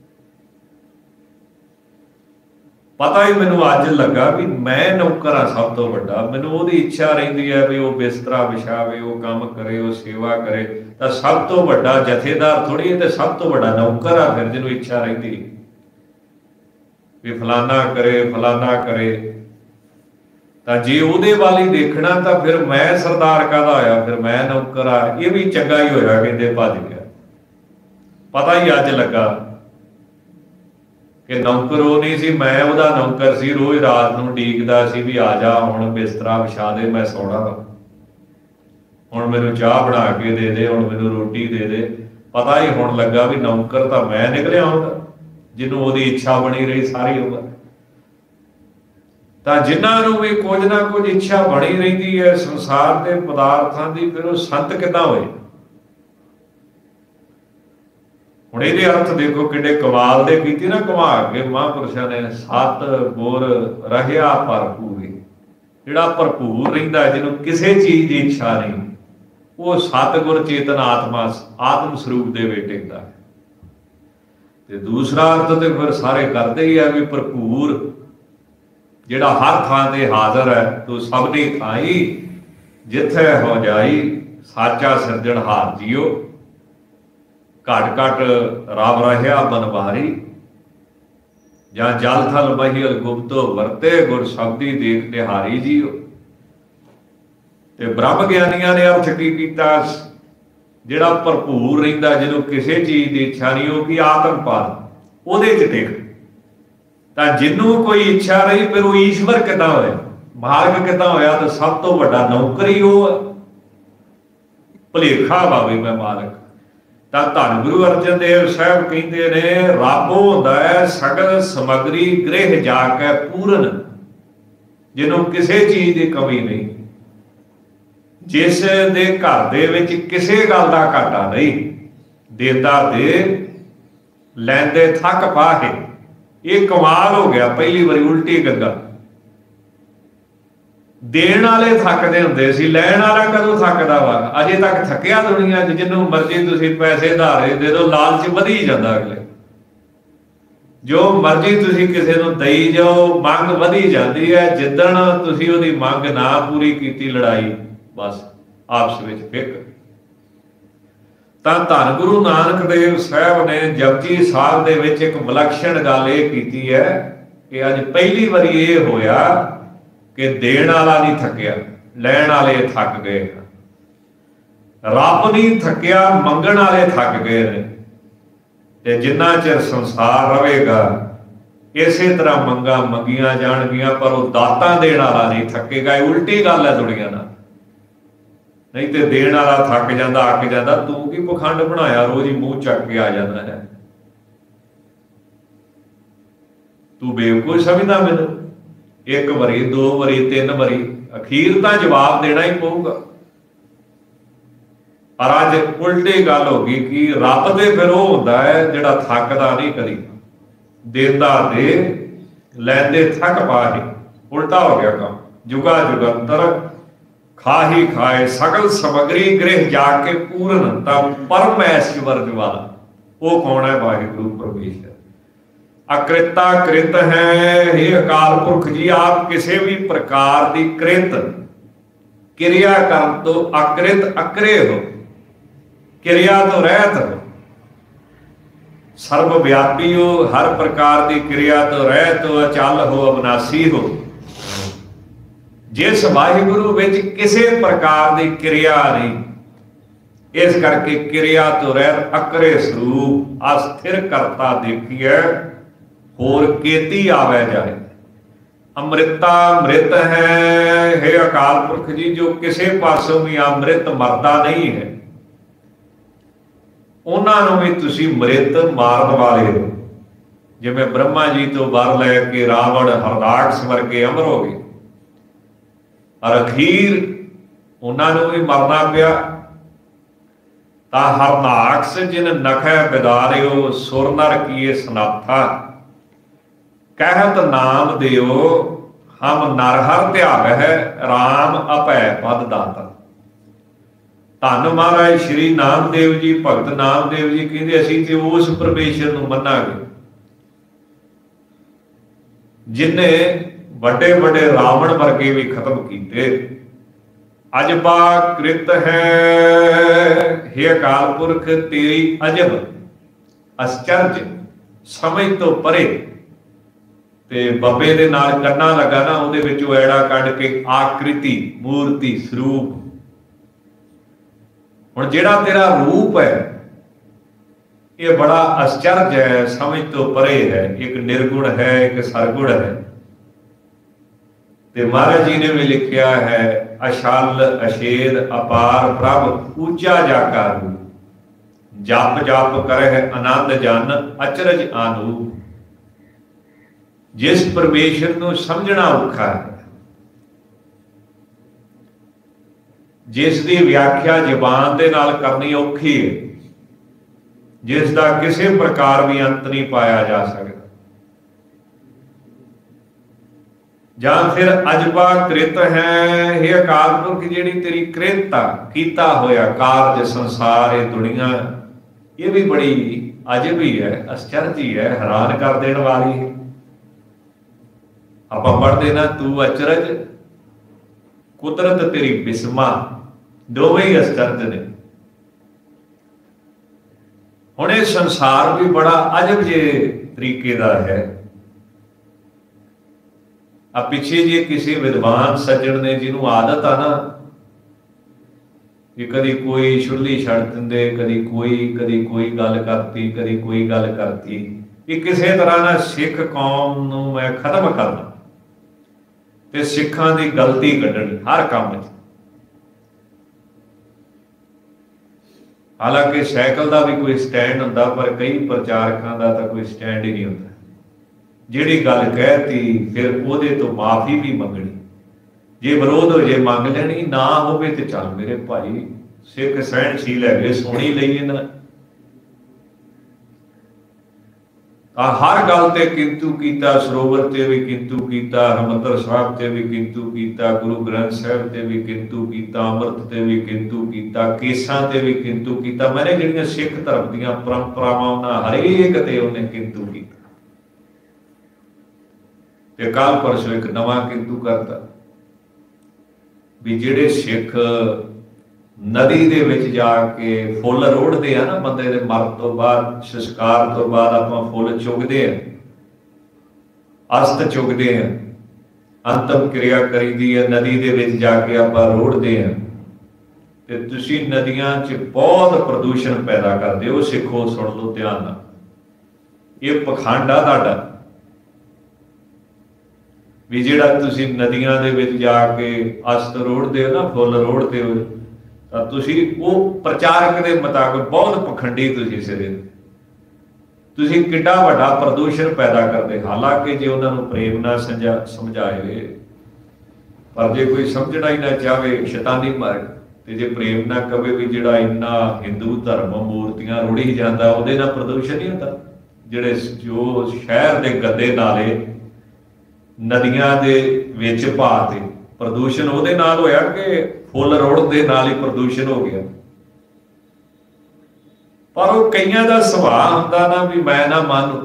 ਪਤਾ ਹੀ ਮੈਨੂੰ ਅੱਜ ਲੱਗਾ ਵੀ ਮੈਂ ਨੌਕਰ ਆ ਸਭ ਤੋਂ ਵੱਡਾ। ਮੈਨੂੰ ਉਹਦੀ ਇੱਛਾ ਰਹਿੰਦੀ ਹੈ ਵੀ ਉਹ ਬਿਸਤਰਾ ਵਿਛਾਵੇ, ਉਹ ਕੰਮ ਕਰੇ, ਉਹ ਸੇਵਾ ਕਰੇ, ਤਾਂ ਸਭ ਤੋਂ ਵੱਡਾ ਜਥੇਦਾਰ ਥੋੜੀ, ਤੇ ਸਭ ਤੋਂ ਵੱਡਾ ਨੌਕਰ ਆ ਫਿਰ, ਜਿਹਨੂੰ ਇੱਛਾ ਰਹਿੰਦੀ ਵੀ ਫਲਾਨਾ ਕਰੇ, ਫਲਾਨਾ ਕਰੇ। ਤਾਂ ਜੇ ਉਹਦੇ ਵੱਲ ਹੀ ਦੇਖਣਾ ਤਾਂ ਫਿਰ ਮੈਂ ਸਰਦਾਰ ਕਾਹਦਾ ਹੋਇਆ, ਫਿਰ ਮੈਂ ਨੌਕਰ ਆ। ਇਹ ਵੀ ਚੰਗਾ ਹੀ ਹੋਇਆ, ਕਹਿੰਦੇ ਭੱਜ ਗਿਆ। ਪਤਾ ਹੀ ਅੱਜ ਲੱਗਾ ਕਿ ਨੌਕਰ ਉਹ ਨਹੀਂ ਸੀ, ਮੈਂ ਉਹਦਾ ਨੌਕਰ ਸੀ। ਰੋਜ਼ ਰਾਤ ਨੂੰ ਉਡੀਕਦਾ ਸੀ ਵੀ ਆ ਜਾ, ਹੁਣ ਬਿਸਤਰਾ ਵਿਛਾ ਦੇ, ਮੈਂ ਸੌਣਾ ਵਾ, ਹੁਣ ਮੈਨੂੰ ਚਾਹ ਬਣਾ ਕੇ ਦੇ ਦੇ, ਹੁਣ ਮੈਨੂੰ ਰੋਟੀ ਦੇ ਦੇ। ਪਤਾ ਹੀ ਹੁਣ ਲੱਗਾ ਵੀ ਨੌਕਰ ਤਾਂ ਮੈਂ ਨਿਕਲਿਆ ਹੁੰਦਾ, ਜਿਹਨੂੰ ਉਹਦੀ ਇੱਛਾ ਬਣੀ ਰਹੀ ਸਾਰੀ ਉਮਰ। ਤਾਂ ਜਿਨ੍ਹਾਂ ਨੂੰ ਵੀ ਕੁਝ ਨਾ ਕੁਝ ਇੱਛਾ ਬਣੀ ਰਹਿੰਦੀ ਹੈ ਸੰਸਾਰ ਦੇ ਪਦਾਰਥਾਂ ਦੀ, ਫਿਰ ਉਹ ਸੰਤ ਕਿੱਦਾਂ ਹੋਏ? ਹੁਣ ਇਹਦੇ ਅਰਥ ਦੇਖੋ ਕਿੱਡੇ ਕਮਾਲ ਦੇ ਕੀਤੇ ਨਾ ਘੁਮਾ ਕੇ ਮਹਾਂਪੁਰਸ਼ਾਂ ਨੇ। ਸਤ ਗੁਰ ਰਹਿਆ ਭਰਪੂਰ, ਜਿਹੜਾ ਭਰਪੂਰ ਰਹਿੰਦਾ, ਜਿਹਨੂੰ ਕਿਸੇ ਚੀਜ਼ ਦੀ ਇੱਛਾ ਨਹੀਂ, ਉਹ ਸਤਿਗੁਰ ਚੇਤਨ ਆਤਮਾ, ਆਤਮ ਸਰੂਪ ਦੇ ਵਿੱਚ ਟਿਕਦਾ। ਤੇ ਦੂਸਰਾ ਅਰਥ ਤੇ ਫਿਰ ਸਾਰੇ ਕਰਦੇ ਹੀ ਆ ਵੀ ਭਰਪੂਰ, ਜਿਹੜਾ ਹਰ ਥਾਂ ਤੇ ਹਾਜ਼ਰ ਹੈ। ਤੂੰ ਸਭ ਦੀ ਥਾਈ ਜਿੱਥੇ ਹੋ ਜਾਈ, ਸਾਚਾ ਸਿਰਜਣਹਾਰ ਜੀਓ, ਘਟ ਘਟ ਰੱਬ ਰਹਿਆ ਬਨਵਾਰੀ, ਜਾਂ ਜਲ ਥਲ ਮਹੀਲ ਗੁਪਤੋ ਵਰਤੇ, ਗੁਰ ਸ਼ਬਦੀ ਦੇਖ ਨਿਹਾਰੀ ਜੀਓ। ਤੇ ਬ੍ਰਹਮ ਗਿਆਨੀਆਂ ਨੇ ਅਰਥ ਕੀ ਕੀਤਾ? ਜਿਹੜਾ ਭਰਪੂਰ ਰਹਿੰਦਾ, ਜਿਹਨੂੰ ਕਿਸੇ ਚੀਜ਼ ਦੀ ਇੱਛਾ ਨਹੀਂ, ਉਹ ਕੀ ਆਤਮਪਾਦ, ਉਹਦੇ ਚ ਟਿਕ। ਤਾਂ ਜਿਹਨੂੰ ਕੋਈ ਇੱਛਾ ਰਹੀ, ਫਿਰ ਉਹ ਈਸ਼ਵਰ ਕਿੱਦਾਂ ਹੋਇਆ, ਮਾਲਕ ਕਿੱਦਾਂ ਹੋਇਆ? ਤਾਂ ਸਭ ਤੋਂ ਵੱਡਾ ਨੌਕਰ ਹੀ ਉਹ। ਭੁਲੇਖਾ ਵਾ ਵੀ ਮੈਂ ਮਾਲਕ। ਤਾਂ ਧੰਨ ਗੁਰੂ ਅਰਜਨ ਦੇਵ ਸਾਹਿਬ ਕਹਿੰਦੇ ਨੇ, ਰੱਬ ਹੁੰਦਾ ਹੈ ਸਗਲ ਸਮਗਰੀ ਗ੍ਰਹਿ ਜਾ ਕੇ ਪੂਰਨ, ਜਿਹਨੂੰ ਕਿਸੇ ਚੀਜ਼ ਦੀ ਕਮੀ ਨਹੀਂ, ਜਿਸ ਦੇ ਘਰ ਦੇ ਵਿੱਚ ਕਿਸੇ ਗੱਲ ਦਾ ਘਾਟਾ ਨਹੀਂ। ਦੇਤਾ ਦੇ ਲੈਂਦੇ ਥੱਕ ਪਾਹੇ, ਇਹ ਕਮਾਲ ਹੋ ਗਿਆ। ਪਹਿਲੀ ਵਾਰੀ ਉਲਟੀ ਗੰਗਾ। ਦੇਣ ਵਾਲੇ ਥੱਕਦੇ ਹੁੰਦੇ ਸੀ, ਲੈਣ ਵਾਲਾ ਕਦੋਂ ਥੱਕਦਾ ਵਾ? ਅਜੇ ਤੱਕ ਥੱਕਿਆ ਦੁਨੀਆ 'ਚ? ਜਿਹਨੂੰ ਮਰਜ਼ੀ ਤੁਸੀਂ ਪੈਸੇ ਉਧਾਰੇ ਦੇ ਦਿਓ, ਲਾਲਚ ਵਧੀ ਜਾਂਦਾ ਅਗਲੇ। ਜੋ ਮਰਜ਼ੀ ਤੁਸੀਂ ਕਿਸੇ ਨੂੰ ਦੇਈ ਜਾਓ, ਮੰਗ ਵਧੀ ਜਾਂਦੀ ਹੈ। ਜਿੱਦਣ ਤੁਸੀਂ ਉਹਦੀ ਮੰਗ ਨਾ ਪੂਰੀ ਕੀਤੀ, ਲੜਾਈ ਬਸ ਆਪਸ ਵਿੱਚ ਫਿੱਕ। ਤਾਂ ਧੰਨ ਗੁਰੂ ਨਾਨਕ ਦੇਵ ਸਾਹਿਬ ਨੇ ਜਪਜੀ ਸਾਹਿਬ ਦੇ ਵਿੱਚ ਇੱਕ ਵਿਲੱਖਣ ਗੱਲ ਇਹ ਕੀਤੀ ਹੈ ਕਿ ਅੱਜ ਪਹਿਲੀ ਵਾਰੀ ਇਹ ਹੋਇਆ ਕਿ ਦੇਣ ਵਾਲਾ ਨਹੀਂ ਥੱਕਿਆ, ਲੈਣ ਵਾਲੇ ਥੱਕ ਗਏ। ਰੱਬ ਨਹੀਂ ਥੱਕਿਆ, ਮੰਗਣ ਵਾਲੇ ਥੱਕ ਗਏ ਨੇ। ਤੇ ਜਿੰਨਾ ਚਿਰ ਸੰਸਾਰ ਰਹੇਗਾ ਇਸੇ ਤਰ੍ਹਾਂ ਮੰਗਾਂ ਮੰਗੀਆਂ ਜਾਣਗੀਆਂ, ਪਰ ਉਹ ਦਾਤਾਂ ਦੇਣ ਵਾਲਾ ਨਹੀਂ ਥੱਕੇਗਾ। ਇਹ ਉਲਟੀ ਗੱਲ ਹੈ ਦੁਨੀਆ ਨਾਲ। ਨਹੀਂ ਤੇ ਦੇਣ ਵਾਲਾ ਥੱਕ ਜਾਂਦਾ, ਅੱਕ ਜਾਂਦਾ। ਤੂੰ ਕੀ ਪਖੰਡ ਬਣਾਇਆ, ਰੋਜ਼ ਹੀ ਮੂੰਹ ਚੱਕ ਕੇ ਆ ਜਾਂਦਾ ਹੈ। ਤੂੰ ਬੇਵਕੂਫ ਸਮਝਦਾ ਮੈਨੂੰ? ਇੱਕ ਵਾਰੀ, ਦੋ ਵਾਰੀ, ਤਿੰਨ ਵਾਰੀ, ਅਖੀਰ ਤਾਂ ਜਵਾਬ ਦੇਣਾ ਹੀ ਪਊਗਾ। ਪਰ ਅੱਜ ਉਲਟੀ ਗੱਲ ਹੋ ਗਈ ਕਿ ਰੱਬ ਤੇ ਫਿਰ ਉਹ ਹੁੰਦਾ ਹੈ ਜਿਹੜਾ ਥੱਕਦਾ ਨਹੀਂ ਕਦੀ, ਦੇਂਦਾ ਦੇ, ਲੈਂਦੇ ਥੱਕ ਪਾਹੀ। ਉਲਟਾ ਹੋ ਗਿਆ ਕੰਮ। ਜੁਗਾ ਜੁਗੰਤਰ ਖਾਹੀ ਖਾਏ ਸਗਲ ਸਮਗਰੀ ਗ੍ਰਹਿ ਜਾ ਕੇ ਪੂਰਨ ਤਾਂ ਪਰਮੇਸ਼ਵਰ ਜਵਾਲਾ। ਉਹ ਕੌਣ ਹੈ? ਵਾਹਿਗੁਰੂ ਪਰਮੇਸ਼ਰ। ਅਕ੍ਰਿਤਾ ਕ੍ਰਿਤ ਹੈ। ਇਹ ਅਕਾਲ ਪੁਰਖ ਜੀ, ਆਪ ਕਿਸੇ ਵੀ ਪ੍ਰਕਾਰ ਦੀ ਕ੍ਰਿਤ ਕਿਰਿਆ ਕਰਨ ਤੋਂ ਅਕ੍ਰਿਤ ਅਕਰੇ ਹੋ, ਕਿਰਿਆ ਤੋਂ ਰਹਿਤ ਹੋ। ਸਰਬ ਵਿਆਪੀ ਹੋ, ਹਰ ਪ੍ਰਕਾਰ ਦੀ ਕਿਰਿਆ ਤੋਂ ਰਹਿਤ ਹੋ, ਅਚਲ ਹੋ, ਅਬਨਾਸੀ ਹੋ। ਜਿਸ ਵਾਹਿਗੁਰੂ ਵਿੱਚ ਕਿਸੇ ਪ੍ਰਕਾਰ ਦੀ ਕਿਰਿਆ ਨਹੀਂ, ਇਸ ਕਰਕੇ ਕਿਰਿਆ ਤੋਂ ਰਹਿਤ ਅਕਰੇ ਸਰੂਪ ਅਸਥਿਰ ਕਰਤਾ ਦੇਖੀਐ, ਹੋਰ ਕੇਤੀ ਆਵੈ ਜਾਏ। ਅੰਮ੍ਰਿਤਾ ਅੰਮ੍ਰਿਤ ਹੈ। हे ਅਕਾਲ ਪੁਰਖ ਜੀ, ਜੋ ਕਿਸੇ ਪਾਸੋਂ ਵੀ ਅੰਮ੍ਰਿਤ ਮਰਦਾ ਨਹੀਂ ਹੈ, ਉਹਨਾਂ ਨੂੰ ਵੀ ਤੁਸੀਂ ਮ੍ਰਿਤ ਮਾਰਨ ਵਾਲੇ ਹੋ। ਜਿਵੇਂ ਬ੍ਰਹਮਾ ਜੀ ਤੋਂ ਵਰ ਲੈ ਕੇ ਰਾਵਣ ਹਰਦਾਕਸ਼ ਵਰਗੇ ਅਮਰ ਹੋ ਗਏ, ਔਰ ਅਖੀਰ ਉਹਨਾਂ ਨੂੰ ਵੀ ਮਰਨਾ ਪਿਆ। ਤਾਂ ਹਰਨਾਕਸ਼ ਜਿਨ ਨਖੈ ਬਿਦਾਰਿਓ, ਸੁਰ ਨਰ ਕੀਏ ਸਨਾਥਾ, ਕਹਿਤ ਨਾਮ ਦਿਓ ਹਮ ਨਰ ਹਰ ਧਿਆਵਹਿ, ਰਾਮ ਅਭੈ ਪਦ ਦਾਤਾ। ਧੰਨ ਮਹਾਰਾਜ ਸ਼੍ਰੀ ਨਾਮਦੇਵ ਜੀ, ਭਗਤ ਨਾਮਦੇਵ ਜੀ ਕਹਿੰਦੇ ਅਸੀਂ ਤੇ ਉਸ ਪਰਮੇਸ਼ਰ ਨੂੰ ਮੰਨਾਂਗੇ ਜਿਨੇ ਵੱਡੇ ਵੱਡੇ ਰਾਵਣ ਵਰਗੇ ਵੀ ਖਤਮ ਕੀਤੇ। ਅਜਬਾ ਕ੍ਰਿਤ ਹੈ। हे ਅਕਾਲ ਪੁਰਖ, ਤੇਰੀ ਅਜਬ ਅਸਚਰਜ ਸਮਝ ਤੋਂ ਪਰੇ। ਤੇ ਬੱਬੇ ਦੇ ਨਾਲ ਕੰਨਾ ਲੱਗਾ ਨਾ, ਉਹਦੇ ਵਿੱਚੋਂ ਐੜਾ ਕੱਢ ਕੇ ਆਕ੍ਰਿਤੀ, ਮੂਰਤੀ, ਸਰੂਪ। ਹੁਣ ਜਿਹੜਾ ਤੇਰਾ ਰੂਪ ਹੈ ਇਹ ਬੜਾ ਅਸਚਰਜ ਹੈ, ਸਮਝ ਤੋਂ ਪਰੇ ਹੈ। ਇੱਕ ਨਿਰਗੁਣ ਹੈ, ਇੱਕ ਸਰਗੁਣ ਹੈ। ਤੇ ਮਹਾਰਾਜ ਜੀ ਨੇ ਵੀ ਲਿਖਿਆ ਹੈ, ਅਛਲ ਅਛੇਦ ਅਪਾਰ ਪ੍ਰਭ ਊਚਾ ਜਾਕਾ ਰੂਪ, ਜਪ ਜਪ ਕਰਹਿ ਆਨੰਦ ਜਨ ਅਚਰਜ ਆਨੂਪ। ਜਿਸ ਪਰਮੇਸ਼ਰ ਨੂੰ ਸਮਝਣਾ ਔਖਾ ਹੈ, ਜਿਸ ਦੀ ਵਿਆਖਿਆ ਜ਼ਬਾਨ ਦੇ ਨਾਲ ਕਰਨੀ ਔਖੀ ਹੈ, ਜਿਸ ਦਾ ਕਿਸੇ ਪ੍ਰਕਾਰ ਵੀ ਅੰਤ ਨਹੀਂ ਪਾਇਆ ਜਾ ਸਕਦਾ, ਜਾਂ ਫਿਰ ਅਜਬਾ ਕ੍ਰਿਤ ਹੈ। ਇਹ ਅਕਾਲ ਪੁਰਖ, ਜਿਹੜੀ ਤੇਰੀ ਕ੍ਰਿਤਾ ਕੀਤਾ ਹੋਇਆ ਕਾਰਜ ਸੰਸਾਰ, ਇਹ ਦੁਨੀਆ, ਇਹ ਵੀ ਬੜੀ ਅਜਬ ਹੀ ਹੈ, ਅਸਚਰਜ ਹੀ ਹੈ, ਹੈਰਾਨ ਕਰ ਦੇਣ ਵਾਲੀ ਹੈ। ਆਪਾਂ ਪੜ੍ਹਦੇ ਨਾ, ਤੂੰ ਅਚਰਜ ਕੁਦਰਤ ਤੇਰੀ ਬਿਸਮਾ, ਦੋਵੇਂ ਹੀ ਅਸਚਰਜ ਨੇ। ਹੁਣ ਇਹ ਸੰਸਾਰ ਵੀ ਬੜਾ ਅਜਬ ਜਿਹੇ ਤਰੀਕੇ ਦਾ ਹੈ। ਆ ਪਿੱਛੇ ਜੇ ਕਿਸੇ ਵਿਦਵਾਨ ਸੱਜਣ ਨੇ, ਜਿਹਨੂੰ ਆਦਤ ਆ ਨਾ ਕਿ ਕਦੀ ਕੋਈ ਛੁੱਲੀ ਛੱਡ ਦਿੰਦੇ, ਕਦੀ ਕੋਈ ਗੱਲ ਕਰਤੀ, ਕਦੀ ਕੋਈ ਗੱਲ ਕਰਤੀ, ਕਿ ਕਿਸੇ ਤਰ੍ਹਾਂ ਨਾਲ ਸਿੱਖ ਕੌਮ ਨੂੰ ਮੈਂ ਖਤਮ ਕਰਨਾ ਤੇ ਸਿੱਖਾਂ ਦੀ ਗਲਤੀ ਕੱਢਣੀ ਹਰ ਕੰਮ ਵਿੱਚ। ਹਾਲਾਂਕਿ ਸਾਈਕਲ ਦਾ ਵੀ ਕੋਈ ਸਟੈਂਡ ਹੁੰਦਾ, ਪਰ ਕਈ ਪ੍ਰਚਾਰਕਾਂ ਦਾ ਤਾਂ ਕੋਈ ਸਟੈਂਡ ਹੀ ਨਹੀਂ ਹੁੰਦਾ। ਜਿਹੜੀ ਗੱਲ ਕਹਿਤੀ ਫਿਰ ਉਹਦੇ ਤੋਂ ਮਾਫੀ ਵੀ ਮੰਗਣੀ, ਜੇ ਵਿਰੋਧ ਹੋ ਜੇ ਮੰਗ ਲੈਣੀ, ਨਾ ਹੋਵੇ ਤੇ ਚੱਲ ਮੇਰੇ ਭਾਈ ਸਿੱਖ ਸਹਿਣਸ਼ੀਲ ਹੈਗੇ, ਸੋਹਣੀ ਲਈਏ ਨਾ। ਹਰ ਗੱਲ ਤੇ ਕਿੰਤੂ ਕੀਤਾ, ਸਰੋਵਰ ਤੇ ਵੀ ਕਿੰਤੂ ਕੀਤਾ, ਹਰਿਮੰਦਰ ਸਾਹਿਬ ਤੇ ਵੀ ਕਿੰਤੂ ਕੀਤਾ, ਗੁਰੂ ਗ੍ਰੰਥ ਸਾਹਿਬ ਤੇ ਵੀ ਕਿੰਤੂ ਕੀਤਾ, ਅੰਮ੍ਰਿਤ ਤੇ ਵੀ ਕਿੰਤੂ ਕੀਤਾ, ਕੇਸਾਂ ਤੇ ਵੀ ਕਿੰਤੂ ਕੀਤਾ। ਮੈਨੇ ਜਿਹੜੀਆਂ ਸਿੱਖ ਧਰਮ ਦੀਆਂ ਪਰੰਪਰਾਵਾਂ ਉਹਨਾਂ ਹਰੇਕ ਤੇ ਉਹਨੇ ਕਿੰਤੂ ਕੀਤਾ। ਤੇ ਕੱਲ ਪਰਸੋਂ ਇੱਕ ਨਵਾਂ ਕਿੰਤੂ ਕਰਤਾ ਵੀ ਜਿਹੜੇ ਸਿੱਖ ਨਦੀ ਦੇ ਵਿੱਚ ਜਾ ਕੇ ਫੁੱਲ ਰੋੜਦੇ ਆ ਨਾ, ਬੰਦੇ ਦੇ ਮਰਨ ਤੋਂ ਬਾਅਦ, ਸੰਸਕਾਰ ਤੋਂ ਬਾਅਦ ਆਪਾਂ ਫੁੱਲ ਚੁਗਦੇ ਆ, ਅਸਤ ਚੁਗਦੇ ਆ, ਅੰਤਮ ਕਿਰਿਆ ਕਰੀਦੀ ਹੈ, ਨਦੀ ਦੇ ਵਿੱਚ ਜਾ ਕੇ ਆਪਾਂ ਰੋੜਦੇ ਆ। ਤੇ ਤੁਸੀਂ ਨਦੀਆਂ 'ਚ ਬਹੁਤ ਪ੍ਰਦੂਸ਼ਣ ਪੈਦਾ ਕਰਦੇ ਹੋ। ਸਿੱਖੋ, ਸੁਣ ਲਓ ਧਿਆਨ ਨਾਲ, ਇਹ ਪਖੰਡ ਆ ਤੁਹਾਡਾ ਵੀ ਜਿਹੜਾ ਤੁਸੀਂ ਨਦੀਆਂ ਦੇ ਵਿੱਚ ਜਾ ਕੇ ਅਸਤ ਰੋੜਦੇ ਹੋ ਨਾ, ਫੁੱਲ ਰੋੜਦੇ ਹੋ, ਤਾਂ ਤੁਸੀਂ ਉਹ ਪ੍ਰਚਾਰਕ ਦੇ ਮੁਤਾਬਕ ਬਹੁਤ ਪਖੰਡੀ ਤੁਸੀਂ ਸਿਰੇ, ਤੁਸੀਂ ਕਿੱਡਾ ਵੱਡਾ ਪ੍ਰਦੂਸ਼ਣ ਪੈਦਾ ਕਰਦੇ। ਹਾਲਾਂਕਿ ਜੇ ਉਹਨਾਂ ਨੂੰ ਪ੍ਰੇਮ ਨਾਲ ਸਮਝਾਏ, ਪਰ ਜੇ ਕੋਈ ਸਮਝਣਾ ਹੀ ਨਾ ਚਾਹੇ ਸ਼ੈਤਾਨੀ ਮਾਰਗ, ਤੇ ਜੇ ਪ੍ਰੇਮ ਨਾ ਕਵੇ ਵੀ ਜਿਹੜਾ ਇੰਨਾ ਹਿੰਦੂ ਧਰਮ ਮੂਰਤੀਆਂ ਰੋੜੀ ਜਾਂਦਾ ਉਹਦੇ ਨਾਲ ਪ੍ਰਦੂਸ਼ਣ ਨਹੀਂ ਹੁੰਦਾ। ਜਿਹੜੇ ਜੋ ਸ਼ਹਿਰ ਦੇ ਗੱਦੇ ਨਾਲੇ ਨਦੀਆਂ ਦੇ ਵਿੱਚ ਪਾ ਤੇ ਪ੍ਰਦੂਸ਼ਣ ਉਹਦੇ ਨਾਲ ਹੋਇਆ ਕਿ ਫੁੱਲ ਰੋੜ ਦੇ ਨਾਲ ਹੀ ਪ੍ਰਦੂਸ਼ਣ ਹੋ ਗਿਆ। ਪਰ ਉਹ ਕਈਆਂ ਦਾ ਸੁਭਾਅ ਹੁੰਦਾ ਨਾ ਵੀ ਮੈਂ ਨਾ ਮੰਨ,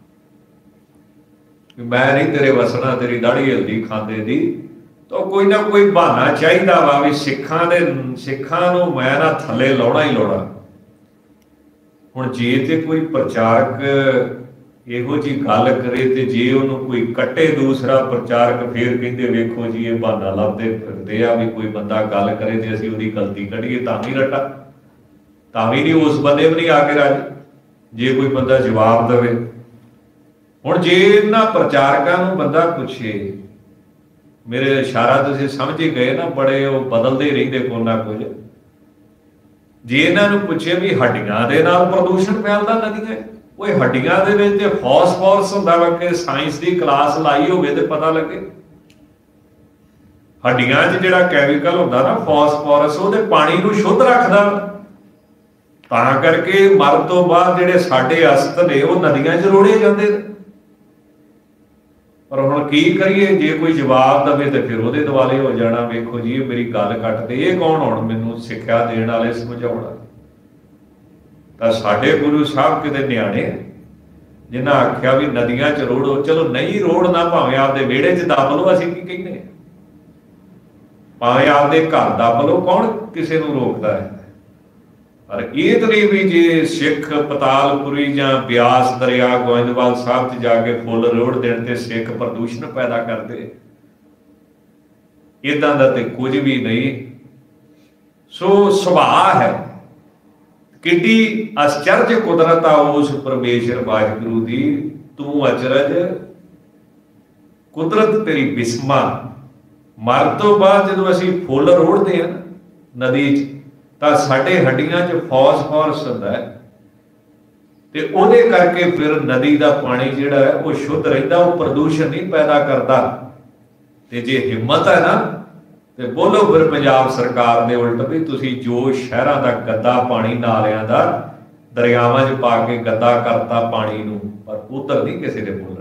ਮੈਂ ਨਹੀਂ ਤੇਰੇ ਵਸਣਾ, ਤੇਰੀ ਦਾੜੀ ਹਲਦੀ ਖਾਂਦੇ ਦੀ, ਤਾਂ ਕੋਈ ਨਾ ਕੋਈ ਬਹਾਨਾ ਚਾਹੀਦਾ ਵਾ ਵੀ ਸਿੱਖਾਂ ਨੂੰ ਮੈਂ ਨਾ ਥੱਲੇ ਲਾਉਣਾ ਹੀ ਲਾਉਣਾ। ਹੁਣ ਜੇ ਤੇ ਕੋਈ ਪ੍ਰਚਾਰਕ ਇਹੋ ਜੀ ਗੱਲ ਕਰੇ ਤੇ ਜੇ ਉਹਨੂੰ ਕੋਈ ਕੱਟੇ ਦੂਸਰਾ ਪ੍ਰਚਾਰਕ, ਫੇਰ ਕਹਿੰਦੇ ਵੇਖੋ ਜੀ ਇਹ ਬਹਾਨਾ ਲੱਭਦੇ ਫਿਰਦੇ ਆ ਵੀ ਕੋਈ ਬੰਦਾ ਗੱਲ ਕਰੇ ਤੇ ਅਸੀਂ ਉਹਦੀ ਗਲਤੀ ਕੱਢੀਏ, ਤਾਂ ਵੀ ਰੱਟਾ, ਤਾਂ ਵੀ ਨਹੀਂ, ਉਸ ਬੰਦੇ ਵੀ ਨਹੀਂ ਆ ਕੇ ਰਾਜੀ ਜੇ ਕੋਈ ਬੰਦਾ ਜਵਾਬ ਦੇਵੇ। ਹੁਣ ਜੇ ਇਹਨਾਂ ਪ੍ਰਚਾਰਕਾਂ ਨੂੰ ਬੰਦਾ ਪੁੱਛੇ, ਮੇਰੇ ਇਸ਼ਾਰਾ ਤੁਸੀਂ ਸਮਝ ਹੀ ਗਏ ਨਾ, ਬੜੇ ਉਹ ਬਦਲਦੇ ਰਹਿੰਦੇ ਕੋਈ ਨਾ ਕੁਝ। ਜੇ ਇਹਨਾਂ ਨੂੰ ਪੁੱਛੇ ਵੀ ਹੱਡੀਆਂ ਦੇ ਨਾਲ ਪ੍ਰਦੂਸ਼ਣ ਫੈਲਦਾ ਨਦੀਆਂ, ਉਹ ਹੱਡੀਆਂ ਦੇ ਵਿੱਚ ਤੇ ਫਾਸਫੋਰਸ ਹੁੰਦਾ ਵਾ, ਕਿ ਸਾਇੰਸ ਦੀ ਕਲਾਸ ਲਾਈ ਹੋਵੇ ਤੇ ਪਤਾ ਲੱਗੇ। ਹੱਡੀਆਂ 'ਚ ਜਿਹੜਾ ਕੈਮੀਕਲ ਹੁੰਦਾ ਨਾ ਫਾਸਫੋਰਸ, ਉਹਦੇ ਪਾਣੀ ਨੂੰ ਸ਼ੁੱਧ ਰੱਖਦਾ, ਤਾਂ ਕਰਕੇ ਮਰਨ ਤੋਂ ਬਾਅਦ ਜਿਹੜੇ ਸਾਡੇ ਅਸਤ ਨੇ ਉਹ ਨਦੀਆਂ 'ਚ ਰੋੜੇ ਜਾਂਦੇ ਨੇ। ਪਰ ਹੁਣ ਕੀ ਕਰੀਏ, ਜੇ ਕੋਈ ਜਵਾਬ ਦੇਵੇ ਤੇ ਫਿਰ ਉਹਦੇ ਦੁਆਲੇ ਹੋ ਜਾਣਾ, ਵੇਖੋ ਜੀ ਮੇਰੀ ਗੱਲ ਕੱਟਦੇ, ਇਹ ਕੌਣ ਹੁਣ ਮੈਨੂੰ ਸਿੱਖਿਆ ਦੇਣ ਵਾਲੇ, ਸਮਝਾਉਣਾ। ਤਾਂ ਸਾਡੇ ਗੁਰੂ ਸਾਹਿਬ ਕਿਤੇ ਨਿਆਣੇ ਜਿਨ੍ਹਾਂ ਆਖਿਆ ਵੀ ਨਦੀਆਂ 'ਚ ਰੋੜੋ, ਚਲੋ ਨਹੀਂ ਰੋੜਨਾ, ਭਾਵੇਂ ਆਪਦੇ ਵਿਹੜੇ 'ਚ ਦੱਬ ਲਓ, ਅਸੀਂ ਕੀ ਕਹਿੰਦੇ, ਭਾਵੇਂ ਆਪਦੇ ਘਰ ਦੱਬ ਲਓ, ਕੌਣ ਕਿਸੇ ਨੂੰ ਰੋਕਦਾ ਹੈ। ਪਰ ਇਹ ਤਾਂ ਨਹੀਂ ਵੀ ਜੇ ਸਿੱਖ ਪਤਾਲਪੁਰੀ ਜਾਂ ਬਿਆਸ ਦਰਿਆ ਗੋਇੰਦਵਾਲ ਸਾਹਿਬ 'ਚ ਜਾ ਕੇ ਫੁੱਲ ਰੋੜ ਦੇਣ ਤੇ ਸਿੱਖ ਪ੍ਰਦੂਸ਼ਣ ਪੈਦਾ ਕਰਦੇ, ਏਦਾਂ ਦਾ ਤੇ ਕੁਝ ਵੀ ਨਹੀਂ। ਸੋ ਸੁਭਾਅ ਹੈ, ਕਿੱਡੀ ਅਚਰਜ ਕੁਦਰਤ ਆ ਉਸ ਪਰਮੇਸ਼ਰ ਵਾਹਿਗੁਰੂ ਦੀ, ਤੂੰ ਅਚਰਜ ਕੁਦਰਤ ਤੇਰੀ ਬਿਸਮਾ। ਮਰਨ ਤੋਂ ਬਾਅਦ ਜਦੋਂ ਅਸੀਂ ਫੁੱਲ ਰੋੜਦੇ ਹਾਂ ਨਦੀ 'ਚ, ਤਾਂ ਸਾਡੇ ਹੱਡੀਆਂ 'ਚ ਫਾਸਫੋਰਸ ਹੁੰਦਾ ਹੈ, ਤੇ ਉਹਦੇ ਕਰਕੇ ਫਿਰ ਨਦੀ ਦਾ ਪਾਣੀ ਜਿਹੜਾ ਹੈ ਉਹ ਸ਼ੁੱਧ ਰਹਿੰਦਾ, ਉਹ ਪ੍ਰਦੂਸ਼ਣ ਨਹੀਂ ਪੈਦਾ ਕਰਦਾ। ਤੇ ਜੇ ਹਿੰਮਤ ਹੈ ਨਾ ਤੇ ਬੋਲੋ ਫਿਰ ਪੰਜਾਬ ਸਰਕਾਰ ਦੇ ਉਲਟ ਵੀ ਤੁਸੀਂ ਜੋ ਸ਼ਹਿਰਾਂ ਦਾ ਗੰਦਾ ਪਾਣੀ ਨਾਲਿਆਂ ਦਾ ਦਰਿਆਵਾਂ 'ਚ ਪਾ ਕੇ ਗੰਦਾ ਕਰਤਾ ਪਾਣੀ ਨੂੰ, ਪਰ ਉਧਰ ਨਹੀਂ ਕਿਸੇ ਦੇ ਬੋਲਣਾ।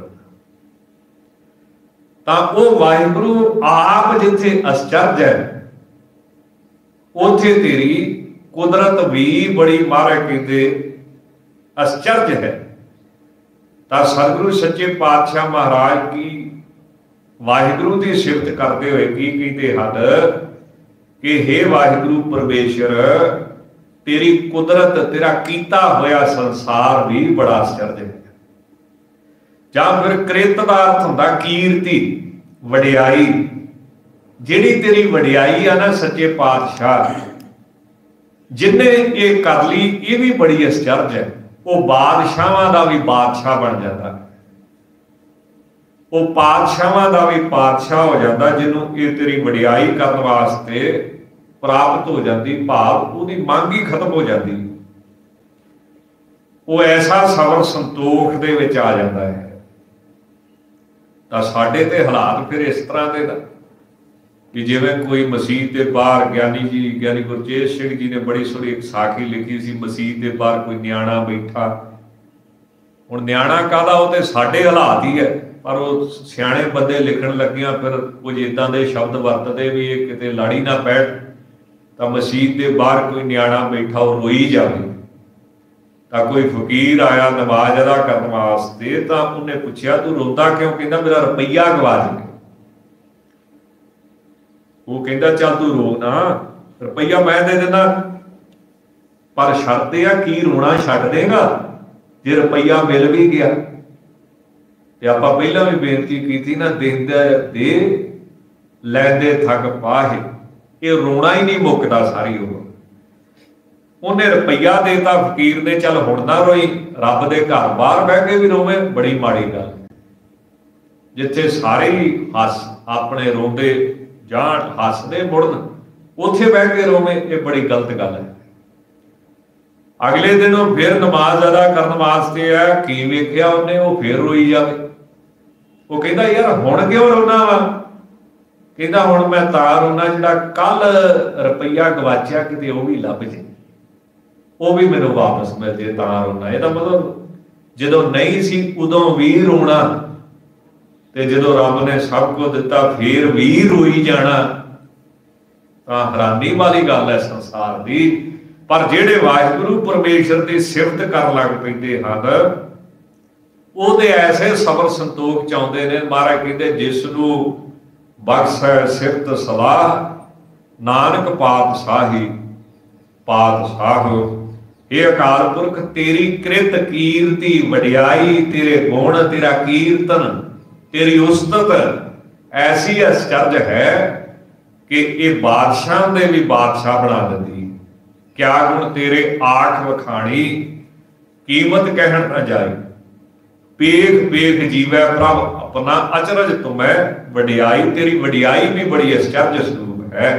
ਤਾਂ ਉਹ ਵਾਹਿਗੁਰੂ ਆਪ ਜਿੱਥੇ ਅਚਰਜ ਹੈ, ਉੱਥੇ ਤੇਰੀ ਕੁਦਰਤ ਵੀ ਬੜੀ ਮਹਾਰਾਜ ਕਹਿੰਦੇ ਅਚਰਜ ਹੈ। ਤਾਂ ਸਤਿਗੁਰੂ ਸੱਚੇ ਪਾਤਸ਼ਾਹ ਮਹਾਰਾਜ ਕੀ ਵਾਹਿਗੁਰੂ ਦੀ ਸਿਫਤ ਕਰਦੇ ਹੋਏ ਕੀ ਕਹਿੰਦੇ ਹਨ ਕਿ ਹੇ ਵਾਹਿਗੁਰੂ ਪਰਮੇਸ਼ਰ, ਤੇਰੀ ਕੁਦਰਤ, ਤੇਰਾ ਕੀਤਾ ਹੋਇਆ ਸੰਸਾਰ ਵੀ ਬੜਾ ਅਚਰਜ ਹੈ। ਜਾਂ ਫਿਰ ਕ੍ਰਿਤ ਦਾ ਅਰਥ ਹੁੰਦਾ ਕੀਰਤੀ, ਵਡਿਆਈ। ਜਿਹੜੀ ਤੇਰੀ ਵਡਿਆਈ ਆ ਨਾ ਸੱਚੇ ਪਾਤਸ਼ਾਹ, ਜਿੰਨੇ ਇਹ ਕਰ ਲਈ, ਇਹ ਵੀ ਬੜੀ ਅਚਰਜ ਹੈ। ਉਹ ਬਾਦਸ਼ਾਹਾਂ ਦਾ ਵੀ ਬਾਦਸ਼ਾਹ ਬਣ ਜਾਂਦਾ, ਉਹ ਪਾਤਸ਼ਾਹਾਂ ਦਾ ਵੀ ਪਾਤਸ਼ਾਹ ਹੋ ਜਾਂਦਾ, ਜਿਹਨੂੰ ਇਹ ਤੇਰੀ ਵਡਿਆਈ ਕਰਨ ਵਾਸਤੇ ਪ੍ਰਾਪਤ ਹੋ ਜਾਂਦੀ, ਭਾਵ ਉਹਦੀ ਮੰਗ ਹੀ ਖਤਮ ਹੋ ਜਾਂਦੀ। ਉਹ ਐਸਾ ਸਬਰ ਸੰਤੋਖ ਦੇ ਵਿੱਚ ਆ ਜਾਂਦਾ ਹੈ। ਤਾਂ ਸਾਡੇ ਤੇ ਹਾਲਾਤ ਫਿਰ ਇਸ ਤਰ੍ਹਾਂ ਦੇ ਕਿ ਜਿਵੇਂ ਕੋਈ ਮਸੀਤ ਦੇ ਬਾਹਰ ਗਿਆਨੀ ਗੁਰਚੇਤ ਸਿੰਘ ਜੀ ਨੇ ਬੜੀ ਸੋਹਣੀ ਇੱਕ ਸਾਖੀ ਲਿਖੀ ਸੀ, ਮਸੀਤ ਦੇ ਬਾਹਰ ਕੋਈ ਨਿਆਣਾ ਬੈਠਾ। ਹੁਣ ਨਿਆਣਾ ਕਾਹਦਾ, ਉਹ ਤੇ ਸਾਡੇ ਹਾਲਾਤ ਹੀ ਹੈ, ਪਰ ਉਹ ਸਿਆਣੇ ਬੰਦੇ ਲਿਖਣ ਲੱਗਿਆਂ ਫਿਰ ਕੁਝ ਇੱਦਾਂ ਦੇ ਸ਼ਬਦ ਵਰਤਦੇ ਵੀ ਇਹ ਕਿਤੇ ਲਾੜੀ ਨਾ ਪੈ। ਤਾਂ ਮਸੀਤ ਦੇ ਬਾਹਰ ਕੋਈ ਨਿਆਣਾ ਬੈਠਾ, ਉਹ ਰੋਈ ਜਾਵੇ। ਤਾਂ ਕੋਈ ਫਕੀਰ ਆਇਆ ਨਮਾਜ਼ ਅਦਾ ਕਰਨ ਵਾਸਤੇ, ਤਾਂ ਉਹਨੇ ਪੁੱਛਿਆ ਤੂੰ ਰੋਂਦਾ ਕਿਉਂ? ਕਹਿੰਦਾ ਮੇਰਾ ਰੁਪਈਆ ਗਵਾਚ ਗਿਆ। ਉਹ ਕਹਿੰਦਾ ਚੱਲ ਤੂੰ ਰੋ ਨਾ, रुपया मैं दे देना, पर शर्त यह की रोना छड्ड देगा जे रुपया मिल भी गया। ते आपां पहलां भी बेनती की ना, देंदे दे लैंदे थक पाहे, ये रोना ही नहीं मुकदा सारी उम्र। उन्हें रुपया देता फकीर ने, चल हुण ना रोई, रब दे घर बाहर बह के भी रोवे, बड़ी माड़ी गल। जिथे सारे ही हस अपने रोंदे जाण, हसदे मुड़न, उत्थे बह के रोवे, ये बड़ी गलत गल है। अगले दिन वो फिर नमाज अदा करने वास्ते है, की वेख्या उन्हें, वो फिर रोई जावे। वो कहता यार हुण क्यों रोना वा? कहता हुण मैं तां रोना जिहड़ा कल रुपया गवाचिया, किते वो भी लभ जे, वो भी मैनूं वापस मिल जे, तां रोना। इहदा मतलब जदों नहीं सी उदों भी रोना, ते जदों रब ने सब कुछ दिता फिर भी रोई जाना, तां हैरानी वाली गल है संसार दी। पर जिहड़े वाहिगुरू परमेश्वर की सिफत कर लग पैंदे हन, ਉਹਦੇ ऐसे सबर संतोख चाहुंदे ने। महाराज कहते जिसनूं बख्शै सिफत सलाह, नानक पातशाही पातशाह। हे अकाल पुरख तेरी कृत कीर्ति वडियाई, तेरे गुण तेरा कीर्तन तेरी उस्तत ऐसी आश्चर्य है कि ये बादशाह दे भी बादशाह बना देंदी। क्या गुण तेरे आठ वखाणी, कीमत कहण न जाई। पेख पेख जीवै प्रभ अपना, अचरज तुम्हें वडियाई, तेरी वडियाई भी बड़ी आश्चर्य स्वरूप है।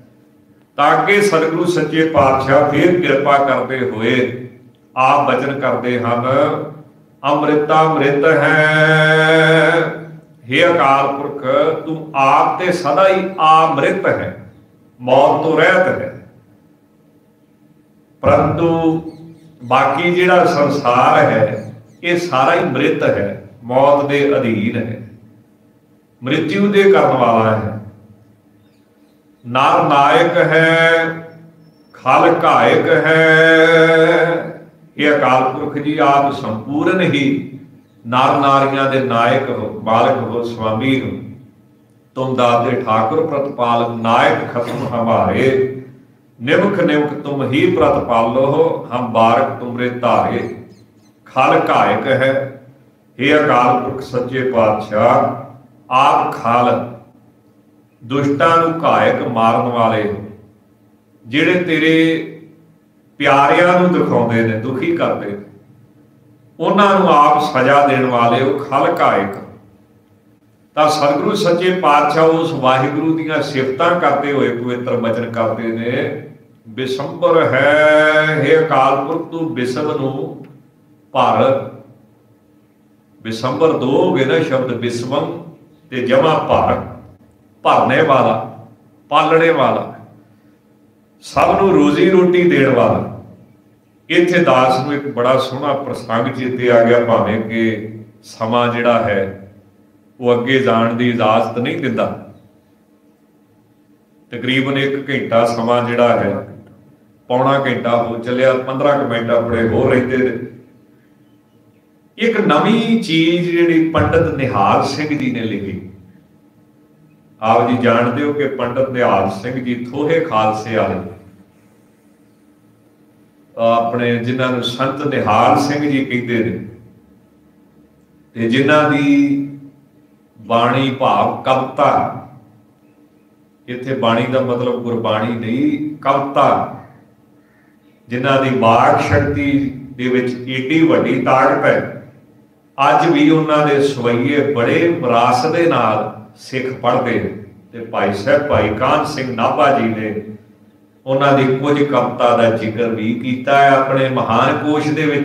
ताकि सतगुरु सच्चे पातशाह फिर कृपा करते हुए आप वचन करते हैं, अमृतामृत है। हे अकाल पुरख तू आप ते सदा ही अमृत है, मौत तो रहत है। परंतु बाकी जिहड़ा संसार है ये सारा ही मृत है, मौत के अधीन है, मृत्यु दे करने वाला है। नर नायक है, खल घायक है। ये अकाल पुरख जी आप संपूर्ण ही नर नारियां दे नायक हो, बालक हो, स्वामी हो। तुम दाते ठाकुर प्रतिपालक, नायक खत्म हमारे। निमख निमख तुम ही प्रतिपालो हो, हम बारक तुमरे धारे। खल घायक है। हे अकाल पुरख सच्चे पातशाह आप खल, दुष्टां नूं घायक मारन वाले हो, जिहड़े तेरे प्यारियां नूं दिखाउंदे ने, दुखी करदे ने, उन्हां नूं आप सजा देण वाले हो, खल घायक। तां सतगुरु सच्चे पातशाह उस वाहिगुरू दीयां सिफतां करते हुए पवित्र वचन करते ने, बिसंबर है। हे अकाल पुरख तू बिसव नूं भर। बिसंबर दो हो गए ना शब्द, बिस्वम ते जमा भर, भरने वाला, पालने वाला, सबनूं रोजी रोटी देने वाला। इत्थे दास नूं एक बड़ा सोहना प्रसंग चेते आ गया, भावें कि समा जिहड़ा है वो अगे जाण दी इजाजत नहीं दिंदा। तकरीबन 1 घंटा समा जिहड़ा है, पौना घंटा हो चलिया, 15 मिनट अपने हो रहिंदे ने। एक नवी चीज जिहड़ी पंडित निहाल सिंह जी ने लिखी। आप जी जानते हो कि पंडित निहाल सिंह जी थोहे खालसे वाले, अपने जिन्हां नूं संत निहाल सिंह जी कहते हैं, ते जिन्हां दी बाणी भाव कविता, इत्थे बाणी का मतलब गुरबाणी नहीं, कविता, जिन्हां दी वाक शक्ति दे विच एडी वड्डी ताकत है। अज भी उन्होंने सवैये बड़े विरासत दे नाल सिख पढ़ते हैं। ते भाई साहब भाई कान सिंह नाभा जी ने उन्होंने कुछ कविता का जिक्र भी किया है अपने महान कोश दे विच।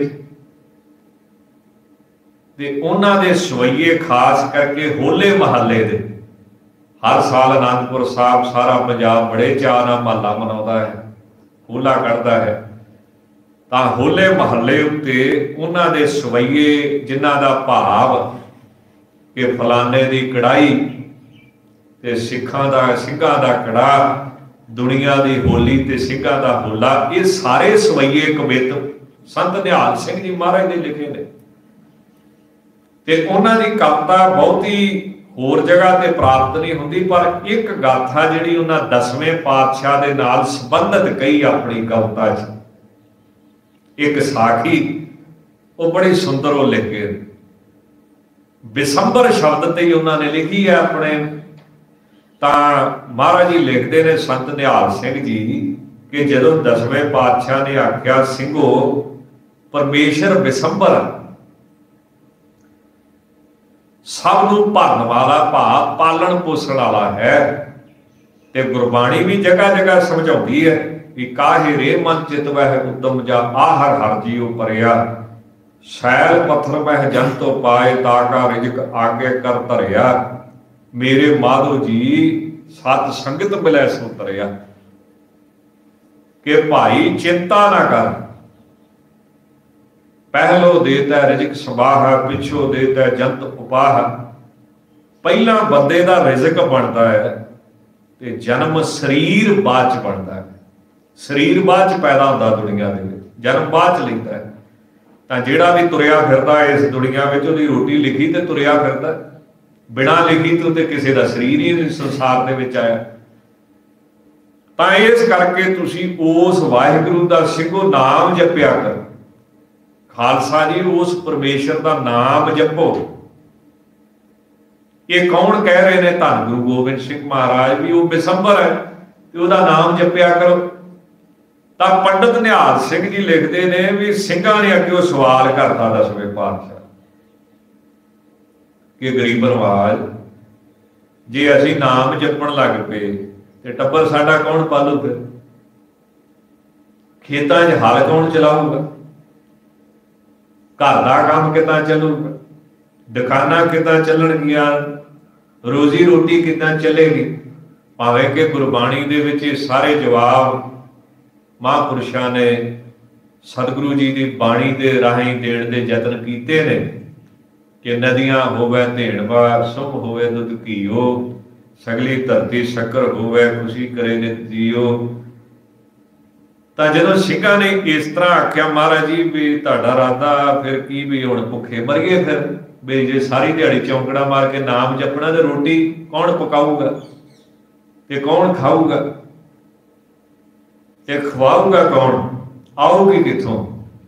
ते उन्होंने सवैये खास करके होले महल्ले दे, हर साल आनंदपुर साहब सारा पंजाब बड़े चाअ नाल महला मनाउंदा है, होला कढ़दा है। तां होले महल्ले उत्ते उन्हां दे सवैये जिन्हां दा भाव कि फलाने दी कढ़ाई ते सिखां दा सिंघां दा कड़ा, दुनिया दी होली ते सिंघां दा होला, ये सारे सवैये कवित संत निहाल सिंह जी महाराज ने लिखे ने। ते उन्हां दी कविता बहुती होर जगह ते प्राप्त नहीं होंदी, पर एक गाथा जिहड़ी उन्हां 10वें पातशाह दे नाल संबंधित कई अपनी कविता च, एक साखी वो बड़ी सुंदर वो लिख के बिसंबर शब्द ते ही उन्होंने लिखी है अपने। तां महाराज जी लिखते ने संत निहाल सिंह जी कि जदों 10वें पातशाह ने आख्या ਸਿੰਘੋ परमेश्वर बिसंबर सब नूं भरन वाला भाव पालन पोषण वाला है, ते गुरबाणी भी जगह जगह समझाउंदी है कि काहे रे मन चित वह उदम जा आहर हर जीव परिया, शैल पत्थर वह जन तो पाए ताका रिजक आगे कर धरिया, मेरे माधो जी सत संगत मिलै सो तरिया। कि भाई चिंता ना कर, पहलो देता रिजक सबाह, पिछो देता जंत उपाह। पहला बंदे का रिजक बनता है ते जन्म शरीर बाद च बनता है, शरीर बाद च पैदा होता दुनिया के, जन्म बाद च लेता है। तो जिहड़ा भी तुरिया फिरदा इस दुनिया में उहदी रोटी लिखी तो तुरिया फिरदा, बिना लिखी तो किसी का शरीर ही संसार दे विच आया। तो इस करके तुसीं उस वाहिगुरू दा ਸਿੰਘੋ नाम जपिया कर, खालसा जी उस परमेश्वर का नाम जपो। ये कौन कह रहे हैं? धन गुरु गोबिंद सिंह महाराज भी वो बिसंबर है, तो उसका नाम जपिया करो। तो पंडित निहाल सिंह जी लिखते हैं भी ਸਿੰਘਾਂ ने अगे सवाल करता 10वें पातशाह कि गरीब नवाज जे असीं नाम जपण लग पे तो टब्बर साडा कौन पालू, फिर खेतां 'च हल कौन चलाऊगा, घर का काम कितना चलूगा, दुकाना कितना चलणगियां, रोजी रोटी कितना चलेगी। भावें कि गुरबाणी दे विच सारे जवाब महापुरुषों ने सतगुरु जी की बाणी के राही देण दे यतन कीते ने कि नदियां होवे धेणवा, सुम होवे दुध घीओ, सगली धरती शक्कर होवे, खुशी करे नित जीओ। तो जो ਸਿੰਘਾਂ ने इस तरह आख्या महाराज जी भी तुहाडा राधा फिर की भी हुण भुखे मरीए, फिर भी जे सारी दिहाड़ी चौंकड़ा मार के नाम जपना तो रोटी कौन पकाऊगा ते कौन खाऊगा ते खवाऊगा कौन, आऊगी किथों।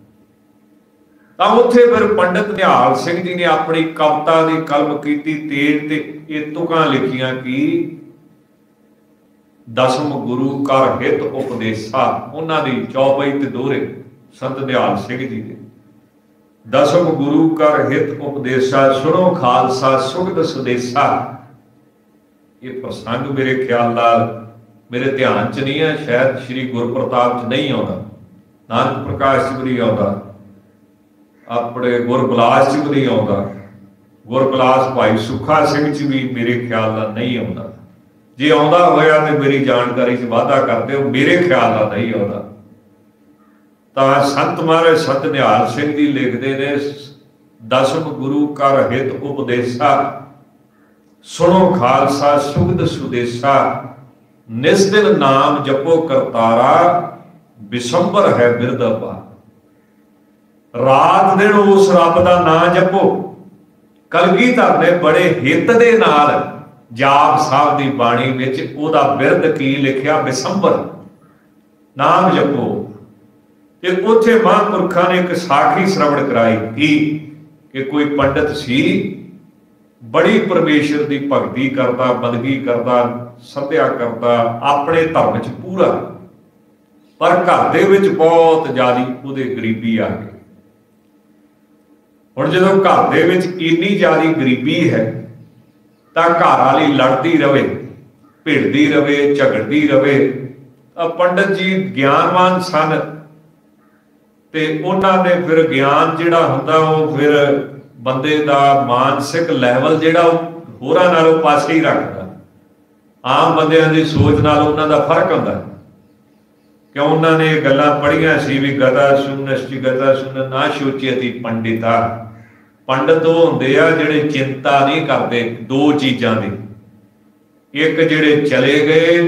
तो उत्थे फिर पंडित निहाल सिंह जी ने अपनी कविता की कलम की तेज ते ये तुकां लिखियां कि 10वें गुरु कर हित उपदेशा, उन्हां दी चौपाई ते दोहरे संत निहाल सिंह जी ने 10वें गुरु कर हित उपदेशा, सुनो खालसा सुगध सुदेशा। ये प्रसंग मेरे ख्याल नाल मेरे ध्यान च नहीं है, शायद श्री गुरप्रताप च नहीं आता, नानक प्रकाश च भी नहीं आता, अपने गुरबिलास च भी नहीं आता, गुरबिलास भाई सुखा सिंह च भी मेरे ख्याल नाल नहीं आता। जे आउंदा होया तो मेरी जानकारी च वाधा करते हो, मेरे ख्याल नाल नहीं आता। तो संत महाराज संत निहाल सिंह जी लिखते ने 10वें गुरु कर हित उपदेशा, सुनो खालसा सुगध सुदेशा, निस दिन नाम जपो करतारा, बिसंबर है बिरधा पा। रात दिन उस रब का नाम जपो। कलगीधर ने बड़े हित दे नाल जाप साहब की बाणी विच उहदा बिरध की लिखिया, बिसंबर नाम जपो। ते उत्थे महापुरखा ने एक साखी श्रवण कराई कि कोई पंडित सी, बड़ी परमेश्वर की भगती करता, बंदगी करता, सत्या करता, अपने धर्म च पूरा, पर घर दे विच बहुत ज्यादा उहदे गरीबी आ गई। हुण जदों घर दे विच इन्नी ज्यादा गरीबी है तो घर वाली लड़ती रहे, भिड़ती रहे, झगड़ती रहे। पंडित जी ज्ञानवान सन ते उन्होंने फिर ज्ञान जिहड़ा हुंदा वो फिर बंदे दा मानसिक लैवल जिहड़ा होरां नालों पासे ही रखदा। आम बंदियां दी सोच नाल उन्हां दा फर्क हुंदा, क्यों उन्होंने गल्लां पढ़ियां सी भी गता सुनश्च गता सुन ना सोचियति पंडिता। पंडित वो हुंदे आ जिहड़े चिंता नहीं करते दो चीज़ां दी, एक जिहड़े चले गए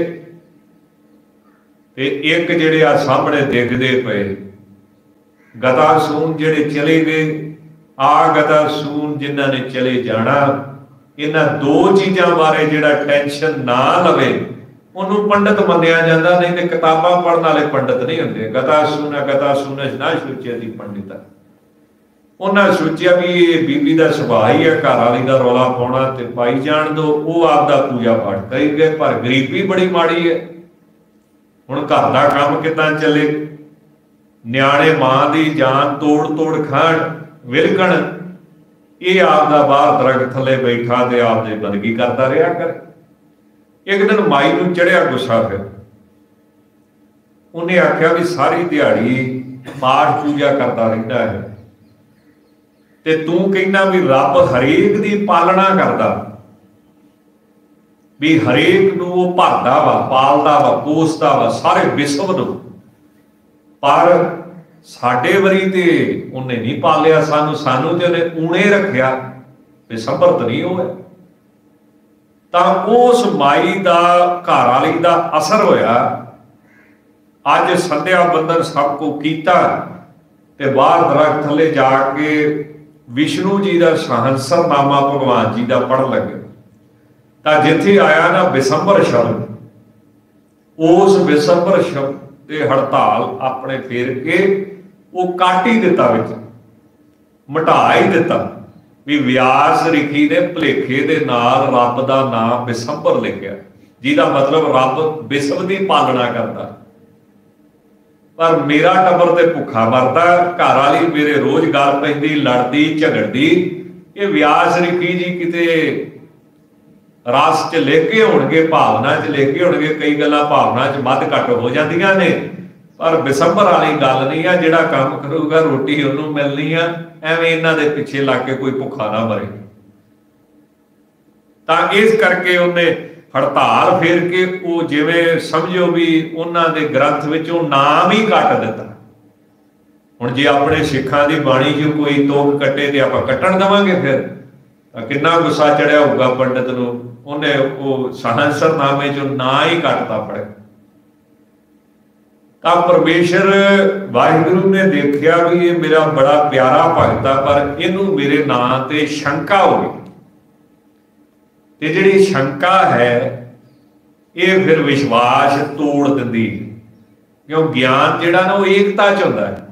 ते एक जिहड़े आ सामने देखदे पए। गतासून जिहड़े चले गए, आ गतासून जिन्हां ने चले जाना, इन्हां दो चीज़ों बारे जिहड़ा टेंशन ना लवे उन्होंने पंडित मन्निया जाता, नहीं तो किताबां पढ़ने वाले पंडित नहीं होंगे। गता सुनस ना सोचे दी पंडित उन्हें सोचा भी ये बीबी का सुभाव ही है, घर वाली का रौला पाउणा ते पाई जाण दो, वो आपदा पूजा पाठ करी गए। पर गरीबी बड़ी माड़ी है, हुण घर का काम किदां चले, न्याणे मां की जान तोड़ तोड़ खाण विलकण, ये आपदा बाहर दरख्त थले बैठा ते आपदे बंदगी करता रहा करे। एक दिन माई नूं चढ़िया गुस्सा, फिर उन्हें आख्या भी सारी दिहाड़ी पाठ पूजा करता रहिंदा है ते तू कहना भी रब हरेक दी पालना करदा, भी हरेक नूं वो भरदा वा, पालदा वा, पोसदा वा, सारे विश्व नूं, पर साडे वरी ते उन्हें नहीं पालिया, सानू ते उन्हें ऊणे रखिया, विसंबर तो नहीं होया। तां उस माई दा घर वाली दा असर होया। अज संध्या बंधन सब को कीता ते बाहर दरख्त थले जाके विष्णु जी का सहस्रनामा भगवान जी का पढ़ लगे, तो जिथे आया ना विसंबर शब्द, उस विसंबर शब्द के हड़ताल अपने फेर के वो काट ही दिता, मिटा ही दिता भी व्यास रिखी ने भुलेखे दे नाल रब का नाम विसंबर लिखिया, जिहदा मतलब रब विश्व की पालना करता। पर मेरा टब्बर ते भुखा मरदा, घर वाली मेरे रोज गल पैंदी, लड़दी झगड़दी, ये व्यास रिखी जी किते रस च लेके होणगे, भावना च लेके होणगे, कई गल्लां भावना च मध घट हो जांदियां ने, पर विसंबर वाली गल नहीं है। जिहड़ा काम करूगा रोटी उन्होंने मिलनी है, एवें इन्हां दे पिछे लग के कोई भुखा ना मरे। तां इस करके उन्हें हड़ताल फेर के वो जिवें समझो भी उन्होंने ग्रंथ विचों नाम ही कट दिता। हुण जे अपने सिखां दी बाणी जो कोई तोक कटे तो आपां कट्टण देवांगे, फिर कितना गुस्सा चढ़िया होगा पंडित नूं, उन्हें वो सहस्रनामे चों ना ही कटता पड़े। तां परमेश्वर वाहिगुरू ने देखिया भी ये मेरा बड़ा प्यारा भगत आ, पर इनू मेरे नां ते शंका हो गई, ते जिहड़ी शंका है ये फिर विश्वास तोड़ दिंदी, क्यों ज्ञान जिहड़ा ना वो एकता च हुंदा है।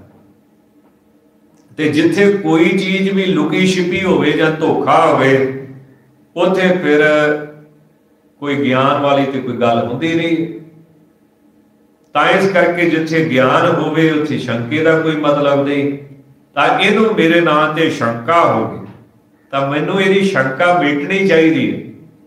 ते जिथे कोई चीज़ भी लुकी छिपी होवे जां धोखा होवे, उत्थे फिर कोई ज्ञान वाली तो कोई गल हुंदी नहीं। तां इस करके जिथे ज्ञान होवे उत्थे शंके का कोई मतलब नहीं। तां इहनूं मेरे नां ते शंका हो गई, तां मैनूं इहदी शंका मिटनी चाहिदी है।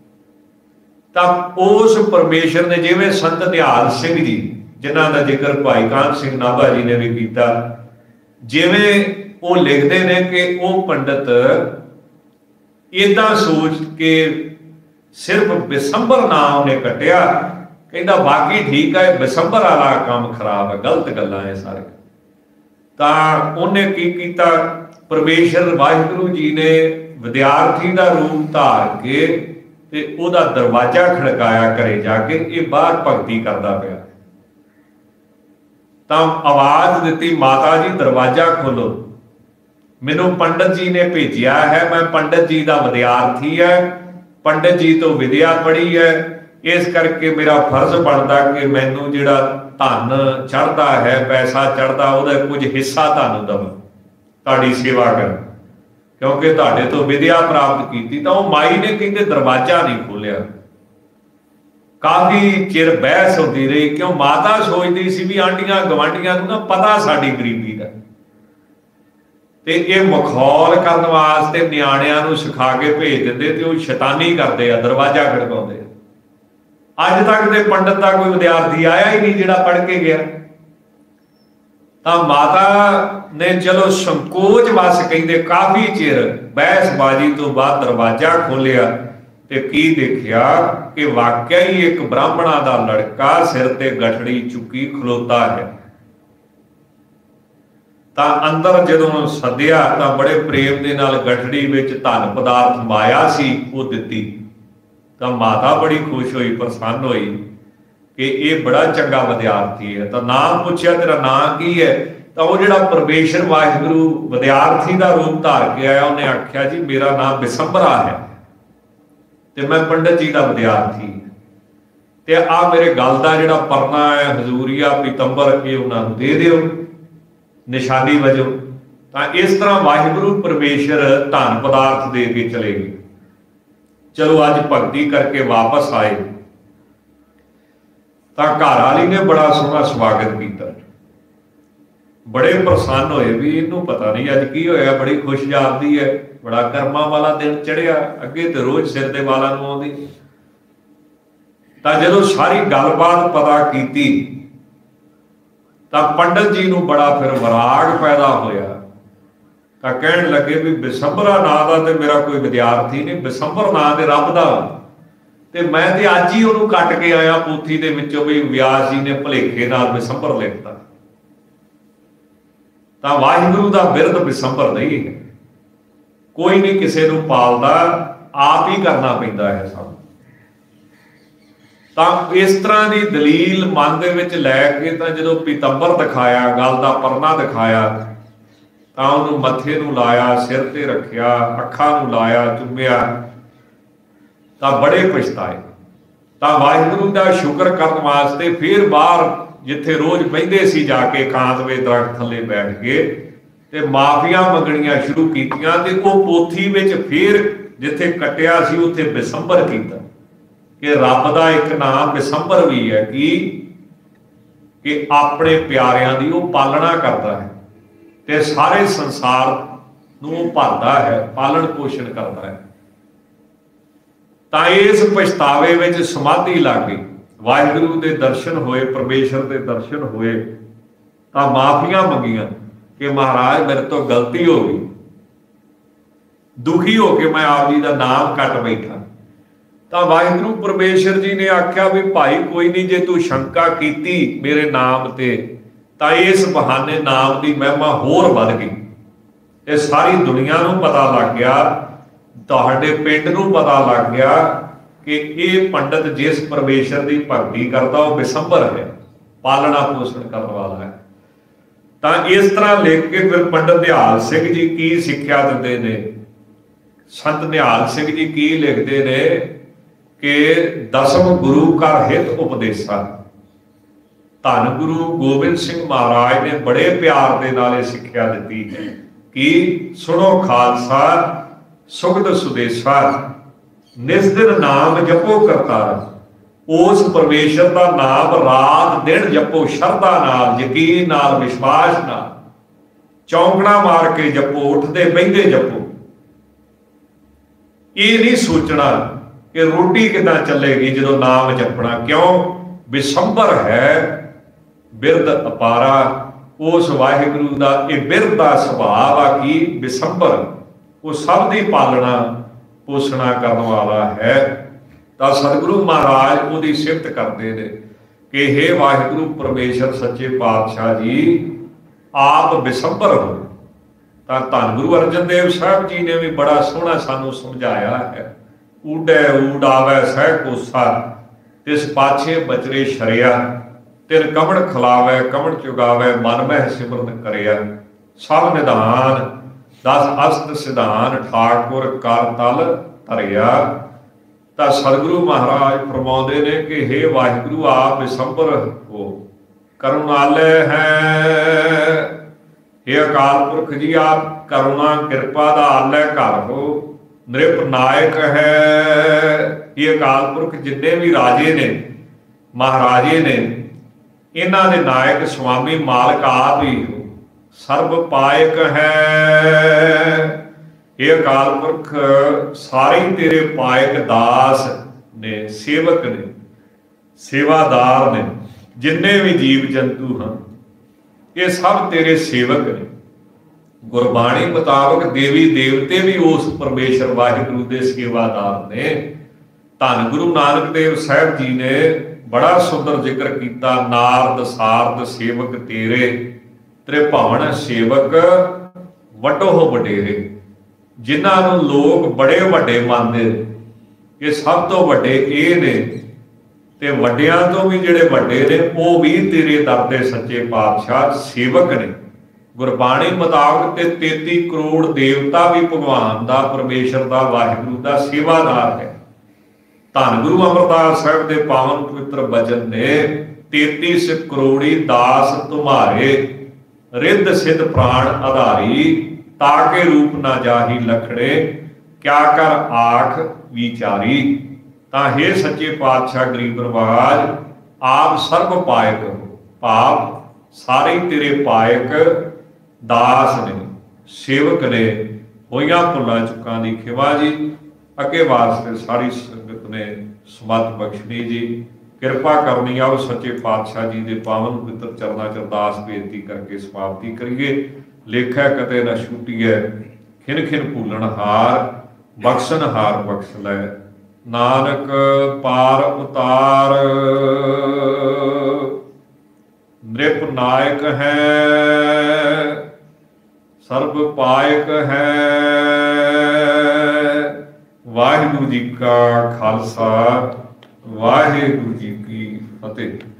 तब उस परमेश्वर ने, जिवें संत निहाल सिंह जी जिन्हां दा जिक्र भाई कान सिंह नाभा जी ने भी किया, जिवें वो लिखते हैं कि वो पंडित इदा सोच के सिर्फ विसंबर नाम उन्हें कटिया, कहता बाकी ठीक है, विसंबर वाला काम खराब है, गलत गल्लां है सारे। तां उन्हें की कीता, परमेश्वर वाहिगुरू जी ने विद्यार्थी का रूप धार के ते उहदा दरवाजा खड़काया घरे जाके, ये बाहर भगती करता पिया। तां आवाज दी, माता जी दरवाजा खोलो, मैनू पंडित जी ने भेजिया है, मैं पंडित जी का विद्यार्थी है, पंडित जी तो विद्या पढ़ी है, इस करके मेरा फर्ज बनता कि मैनू जिहड़ा धन चढ़ता है, पैसा चढ़ता, उहदा कुछ हिस्सा तुहानूं दवां, तुहाडी सेवा कर, क्योंकि तुहाडे तो विद्या प्राप्त की। तो वो माई ने कहते दरवाजा नहीं खोलिया, काफी चिर बहस होती रही, क्यों माता सोचती सी भी आंडियां गवांडियां नूं ना पता साडी गरीबी का, ते ये मखौल करन वास्ते नियाणियां नूं सिखा के भेज दिंदे ते वो शैतानी करते आ, दरवाजा खड़काउंदे। अज तक ते पंडित का कोई विद्यार्थी आया ही नहीं जिहड़ा पढ़ के गया। तो माता ने चलो संकोच वस कहते काफ़ी चिर बहसबाजी तो बाद दरवाजा खोलिया ते की देखिया कि वाकई ही एक ब्राह्मणा का लड़का सिर ते गठड़ी चुकी खलोता है। तो अंदर जदों सद्या तो बड़े प्रेम के नाल गठड़ी विच धन पदार्थ माया सी वो दिती। तो माता बड़ी खुश हुई, प्रसन्न हुई कि ये बड़ा चंगा विद्यार्थी है। तो नाम पूछया तेरा नाम की है? तो वो जो परमेश्वर वाहिगुरू विद्यार्थी का रूप धार के आया, उन्हें आख्या जी मेरा नाम विसंबरा है। ਤੇ ਮੈਂ ਪੰਡਤ ਜੀ ਦਾ ਵਿਦਿਆਰਥੀ ਤੇ ਆ ਮੇਰੇ ਗਲ ਦਾ ਜਿਹੜਾ ਪਰਨਾ ਹੈ ਹਜ਼ੂਰੀਆ ਪੀਤੰਬਰ ਇਹ ਉਹਨਾਂ ਨੂੰ ਦੇ ਦਿਓ ਨਿਸ਼ਾਨੀ ਵਜੋਂ। ਤਾਂ ਇਸ ਤਰ੍ਹਾਂ ਵਾਹਿਗੁਰੂ ਪਰਮੇਸ਼ਰ ਧਨ ਪਦਾਰਥ ਦੇ ਕੇ ਚਲੇ ਗਏ। ਚਲੋ ਅੱਜ ਭਗਤੀ ਕਰਕੇ ਵਾਪਸ ਆਏ ਤਾਂ ਘਰ ਵਾਲੀ ਨੇ ਬੜਾ ਸੋਹਣਾ ਸਵਾਗਤ ਕੀਤਾ, ਬੜੇ ਪ੍ਰਸੰਨ ਹੋਏ ਵੀ ਇਹਨੂੰ ਪਤਾ ਨਹੀਂ ਅੱਜ ਕੀ ਹੋਇਆ, ਬੜੀ ਖੁਸ਼ ਜਾਪਦੀ ਹੈ, ਬੜਾ ਕਰਮਾਂ ਵਾਲਾ ਦਿਨ ਚੜਿਆ, ਅੱਗੇ ਤੇ ਰੋਜ਼ ਸਿਰ ਦੇ ਵਾਲਾਂ ਨੂੰ ਆਉਂਦੀ। ਤਾਂ ਜਦੋਂ ਸਾਰੀ ਗੱਲਬਾਤ ਪਤਾ ਕੀਤੀ ਤਾਂ ਪੰਡਤ ਜੀ ਨੂੰ ਬੜਾ ਫਿਰ ਵਿਰਾਗ ਪੈਦਾ ਹੋਇਆ। ਤਾਂ ਕਹਿਣ ਲੱਗੇ ਵੀ ਬਿਸੰਬਰਾ ਨਾਂ ਦਾ ਤੇ ਮੇਰਾ ਕੋਈ ਵਿਦਿਆਰਥੀ ਨਹੀਂ, ਬਿਸੰਬਰ ਨਾਂ ਦੇ ਰੱਬ ਦਾ, ਤੇ ਮੈਂ ਤੇ ਅੱਜ ਹੀ ਉਹਨੂੰ ਕੱਟ ਕੇ ਆਇਆ ਪੋਥੀ ਦੇ ਵਿੱਚੋਂ ਵੀ ਵਿਆਸ ਜੀ ਨੇ ਭੁਲੇਖੇ ਨਾਲ ਬਿਸੰਬਰ ਲਿਖਤਾ। ਤਾਂ ਵਾਹਿਗੁਰੂ ਦਾ ਬਿਰਧ ਬਿਸੰਬਰ ਨਹੀਂ ਹੈ, ਕੋਈ ਨਹੀਂ ਕਿਸੇ ਨੂੰ ਪਾਲਦਾ, ਆਪ ਹੀ ਕਰਨਾ ਪੈਂਦਾ ਹੈ ਸਭ। ਤਾਂ ਇਸ ਤਰ੍ਹਾਂ ਦੀ ਦਲੀਲ ਮਨ ਦੇ ਵਿੱਚ ਲੈ ਕੇ ਤਾਂ ਜਦੋਂ ਪੀਤੰਬਰ ਦਿਖਾਇਆ, ਗਲ ਦਾ ਪਰਨਾ ਦਿਖਾਇਆ, ਤਾਂ ਉਹਨੂੰ ਮੱਥੇ ਨੂੰ ਲਾਇਆ, ਸਿਰ ਤੇ ਰੱਖਿਆ, ਅੱਖਾਂ ਨੂੰ ਲਾਇਆ, ਚੁੰਮਿਆ, ਤਾਂ ਬੜੇ ਪਛਤਾਏ। ਤਾਂ ਵਾਹਿਗੁਰੂ ਦਾ ਸ਼ੁਕਰ ਕਰਨ ਵਾਸਤੇ ਫਿਰ ਬਾਹਰ ਜਿੱਥੇ ਰੋਜ਼ ਬਹਿੰਦੇ ਸੀ ਜਾ ਕੇ ਕਾਂਤਵੇ ਦਰਖਤ ਥੱਲੇ ਬੈਠ ਕੇ ਤੇ ਮਾਫੀਆਂ ਮੰਗਣੀਆਂ ਸ਼ੁਰੂ ਕੀਤੀਆਂ। ਤੇ ਉਹ ਪੋਥੀ ਵਿੱਚ ਫਿਰ ਜਿੱਥੇ ਕੱਟਿਆ ਸੀ ਉੱਥੇ ਬਿਸੰਬਰ ਕੀਤਾ ਕਿ ਰੱਬ ਦਾ ਇੱਕ ਨਾਮ ਬਿਸੰਬਰ ਵੀ ਹੈ ਕਿ ਆਪਣੇ ਪਿਆਰਿਆਂ ਦੀ ਉਹ ਪਾਲਣਾ ਕਰਦਾ ਹੈ ਤੇ ਸਾਰੇ ਸੰਸਾਰ ਨੂੰ ਉਹ ਭਰਦਾ ਹੈ, ਪਾਲਣ ਪੋਸ਼ਣ ਕਰਦਾ ਹੈ। ਤਾਂ ਇਸ ਪਛਤਾਵੇ ਵਿੱਚ ਸਮਾਧੀ ਲੱਗ ਗਈ। ਵਾਹਿਗੁਰੂ ਦੇ ਦਰਸ਼ਨ ਹੋਏ, ਪਰਮੇਸ਼ਰ ਦੇ ਦਰਸ਼ਨ ਹੋਏ, ਤਾਂ ਮਾਫੀਆਂ ਮੰਗੀਆਂ ਕਿ ਮਹਾਰਾਜ ਮੇਰੇ ਤੋਂ ਗਲਤੀ ਹੋ ਗਈ, ਦੁਖੀ ਹੋ ਕੇ ਮੈਂ ਆਪ ਜੀ ਦਾ ਨਾਮ ਕੱਟ ਬੈਠਾ। ਤਾਂ ਵਾਹਿਗੁਰੂ ਪਰਮੇਸ਼ਰ ਜੀ ਨੇ ਆਖਿਆ ਵੀ ਭਾਈ ਕੋਈ ਨਹੀਂ, ਜੇ ਤੂੰ ਸ਼ੰਕਾ ਕੀਤੀ ਮੇਰੇ ਨਾਮ ਤੇ ਤਾਂ ਇਸ ਬਹਾਨੇ ਨਾਮ ਦੀ ਮਹਿਮਾ ਹੋਰ ਵੱਧ ਗਈ। ਇਹ ਸਾਰੀ ਦੁਨੀਆ ਨੂੰ ਪਤਾ ਲੱਗ ਗਿਆ, ਤੁਹਾਡੇ ਪਿੰਡ ਨੂੰ ਪਤਾ ਲੱਗ ਗਿਆ ਕਿ ਇਹ ਪੰਡਤ ਜਿਸ ਪਰਮੇਸ਼ਰ ਦੀ ਭਗਤੀ ਕਰਦਾ ਉਹ ਬਿਸੰਬਰ ਹੈ, ਪਾਲਣਾ ਪੋਸ਼ਣ ਕਰਨ ਵਾਲਾ ਹੈ। ਤਾਂ ਇਸ ਤਰ੍ਹਾਂ ਲਿਖ ਕੇ ਫਿਰ ਪੰਡਤ ਨਿਹਾਲ ਸਿੰਘ ਜੀ ਕੀ ਸਿੱਖਿਆ ਦਿੰਦੇ ਨੇ, ਸੰਤ ਨਿਹਾਲ ਸਿੰਘ ਜੀ ਕੀ ਲਿਖਦੇ ਨੇ ਕਿ ਦਸਮ ਗੁਰੂ ਕਰ ਹਿਤ ਉਪਦੇਸਾ। ਧੰਨ ਗੁਰੂ ਗੋਬਿੰਦ ਸਿੰਘ ਮਹਾਰਾਜ ਨੇ ਬੜੇ ਪਿਆਰ ਦੇ ਨਾਲ ਇਹ ਸਿੱਖਿਆ ਦਿੱਤੀ ਹੈ ਕਿ ਸੁਣੋ ਖਾਲਸਾ ਸੁਖਦ ਸੁਦੇਸਾ, ਨਿਸ ਦਿਨ ਨਾਮ ਜਪੋ ਕਰਤਾਰ। ਉਸ ਪਰਮੇਸ਼ਰ ਦਾ ਨਾਮ ਰਾਤ ਦਿਨ ਜਪੋ, ਸ਼ਰਧਾ ਨਾਲ, ਯਕੀਨ ਨਾਲ, ਵਿਸ਼ਵਾਸ ਨਾਲ, ਚੌਂਕਣਾ ਮਾਰ ਕੇ ਜਪੋ, ਉੱਠਦੇ ਬਹਿੰਦੇ ਜਪੋ। ਇਹ ਨਹੀਂ ਸੋਚਣਾ ਕਿ ਰੋਟੀ ਕਿੱਦਾਂ ਚੱਲੇਗੀ ਜਦੋਂ ਨਾਮ ਜਪਣਾ। ਕਿਉਂ? ਬਿਸੰਬਰ ਹੈ, ਬਿਰਧ ਅਪਾਰਾ। ਉਸ ਵਾਹਿਗੁਰੂ ਦਾ ਇਹ ਬਿਰਧ ਦਾ ਸੁਭਾਅ ਆ ਕਿ ਬਿਸੰਬਰ, ਉਹ ਸਭ ਦੀ ਪਾਲਣਾ ਪੋਸ਼ਣਾ ਕਰਨ ਵਾਲਾ ਹੈ। ਤਾਂ ਸਤਿਗੁਰੂ ਮਹਾਰਾਜ ਉਹਦੀ ਸਿਫਤ ਕਰਦੇ ਨੇ ਕਿ ਹੇ ਵਾਹਿਗੁਰੂ ਪਰਮੇਸ਼ਰ ਸੱਚੇ ਪਾਤਸ਼ਾਹ ਜੀ ਆਪ ਬਿਸੰਬਰ ਹੋ। ਤਾਂ ਧੰਨ ਗੁਰੂ ਅਰਜਨ ਦੇਵ ਸਾਹਿਬ ਜੀ ਨੇ ਵੀ ਬੜਾ ਸੋਹਣਾ ਸਾਨੂੰ ਸਮਝਾਇਆ ਹੈ। ਊਡੈ ਊਡ ਆਵੈ ਸਹਿ ਕੋਸਾ, ਤਿਸ ਪਾਛੇ ਬਚਰੇ ਸ਼ਰਿਆ, ਤਿਨ ਕਮਣ ਖਿਲਾਵੈ ਕਮਣ ਚੁਗਾਵੈ, ਮਨ ਮਹਿ ਸਿਮਰਨ ਕਰਿਆ। ਸਭ ਨਿਧਾਨ ਦਸ ਅਸਤ ਸਿਧਾਨ, ਠਾਕੁਰ ਕਰ ਤਲ ਧਰਿਆ। ਤਾਂ ਸਤਿਗੁਰੂ ਮਹਾਰਾਜ ਫਰਮਾਉਂਦੇ ਨੇ ਕਿ ਹੇ ਵਾਹਿਗੁਰੂ ਆਪ ਬਿਸੰਬਰ ਹੋ, ਕਰੁਣਾਲੈ ਹੈ। ਹੇ ਅਕਾਲ ਪੁਰਖ ਜੀ ਆਪ ਕਰੁਣਾ ਕਿਰਪਾ ਦਾ ਆਲੈ ਘਰ ਹੋ, ਨਿਰਪ ਨਾਇਕ ਹੈ। ਇਹ ਅਕਾਲ ਪੁਰਖ ਜਿੰਨੇ ਵੀ ਰਾਜੇ ਨੇ, ਮਹਾਰਾਜੇ ਨੇ, ਇਹਨਾਂ ਦੇ ਨਾਇਕ ਸੁਆਮੀ ਮਾਲਕ ਆਪ ਹੀ ਹੋ, ਸਰਬ ਪਾਇਕ ਹੈ। ਇਹ ਅਕਾਲ ਪੁਰਖ ਸਾਰੇ ਤੇਰੇ ਪਾਇਕ ਦਾਸ ਨੇ, ਸੇਵਕ ਨੇ, ਸੇਵਾਦਾਰ ਨੇ। ਜਿੰਨੇ ਵੀ ਜੀਵ ਜੰਤੂ ਹਨ ਇਹ ਸਭ ਤੇਰੇ ਸੇਵਕ ਨੇ। ਗੁਰਬਾਣੀ ਮੁਤਾਬਕ ਦੇਵੀ ਦੇਵਤੇ ਵੀ ਉਸ ਪਰਮੇਸ਼ਰ ਵਾਹਿਗੁਰੂ ਦੇ ਸੇਵਾਦਾਰ ਨੇ। ਧੰਨ ਗੁਰੂ ਨਾਨਕ ਦੇਵ ਸਾਹਿਬ ਜੀ ਨੇ ਬੜਾ ਸੁੰਦਰ ਜ਼ਿਕਰ ਕੀਤਾ, ਨਾਰਦ ਸਾਰਦ ਸੇਵਕ ਤੇਰੇ, ਤ੍ਰਿਭਵਨ ਸੇਵਕ ਵੱਡੋ ਵਡੇਰੇ। ਜਿਨ੍ਹਾਂ ਨੂੰ ਲੋਕ ਬੜੇ ਵੱਡੇ ਮੰਨਦੇ ਨੇ, ਇਹ ਸਭ ਤੋਂ ਵੱਡੇ ਇਹ ਨੇ, ਤੇ ਵੱਡਿਆਂ ਤੋਂ ਵੀ ਜਿਹੜੇ ਵੱਡੇ ਨੇ ਉਹ ਵੀ ਤੇਰੇ ਦਰ ਦੇ ਸੱਚੇ ਪਾਤਸ਼ਾਹ ਸੇਵਕ ਨੇ। ਗੁਰਬਾਣੀ ਮੁਤਾਬਕ ਤੇ 33 ਕਰੋੜ ਦੇਵਤਾ ਵੀ ਭਗਵਾਨ ਦਾ, ਪਰਮੇਸ਼ਰ ਦਾ, ਵਾਹਿਗੁਰੂ ਦਾ ਸੇਵਾਦਾਰ ਹੈ। ਧੰਨ ਗੁਰੂ ਅਮਰਦਾਸ ਸਾਹਿਬ ਦੇ ਪਾਵਨ ਪਵਿੱਤਰ ਬਚਨ ਨੇ 33 ਕਰੋੜੀ ਦਾਸ ਤੁਮਾਰੇ ਰਿੱਧ ਸਿੱਧ ਪ੍ਰਾਣ ਆਧਾਰੀ ਤਾਕੇ ਰੂਪ ਨਾ ਜਾਹੀ ਲਖੜੇ ਕਿਆ ਕਰ ਆਖ ਵਿਚਾਰੀ। ਤਾਂ हे ਸੱਚੇ ਪਾਤਸ਼ਾਹ ਗਰੀਬ ਨਵਾਜ ਆਪ ਸਰਬ ਪਾਇਕ ਭਾਵ ਸਾਰੇ ਤੇਰੇ ਪਾਇਕ ਦਾਸ ਨੇ ਸੇਵਕ ਨੇ ਹੋਈਆਂ ਭੁੱਲਾਂ ਚੁੱਕਾਂ ਦੀ ਖਿਮਾ ਜੀ। ਅੱਗੇ ਵਾਸਤੇ ਸਾਰੀ ਸੰਗਤ ਨੇ ਸਮਤ ਬਖਸ਼ਣੀ ਜੀ ਕਿਰਪਾ ਕਰਨੀ। ਆਓ ਸੱਚੇ ਪਾਤਸ਼ਾਹ ਜੀ ਦੇ ਪਾਵਨ ਪਵਿੱਤਰ ਚਰਨਾਂ 'ਚ ਅਰਦਾਸ ਬੇਨਤੀ ਕਰਕੇ ਸਮਾਪਤੀ ਕਰੀਏ। ਲੇਖਾ ਕਤੇ ਨਾ ਛੁੱਟੀਐ ਖਿਨ ਖਿਨ ਭੂਲਣ ਹਾਰ ਬਖਸ਼ਣ ਹਾਰ ਬਖਸ਼ ਲੈ ਨਾਨਕ ਪਾਰ ਉਤਾਰ ਨ੍ਰਿਪ ਨਾਇਕ ਹੈ ਸਰਬ ਪਾਇਕ ਹੈ। ਵਾਹਿਗੁਰੂ ਜੀ ਕਾ ਖਾਲਸਾ ਵਾਹਿਗੁਰੂ ਜੀ ਕੀ ਫਤਿਹ।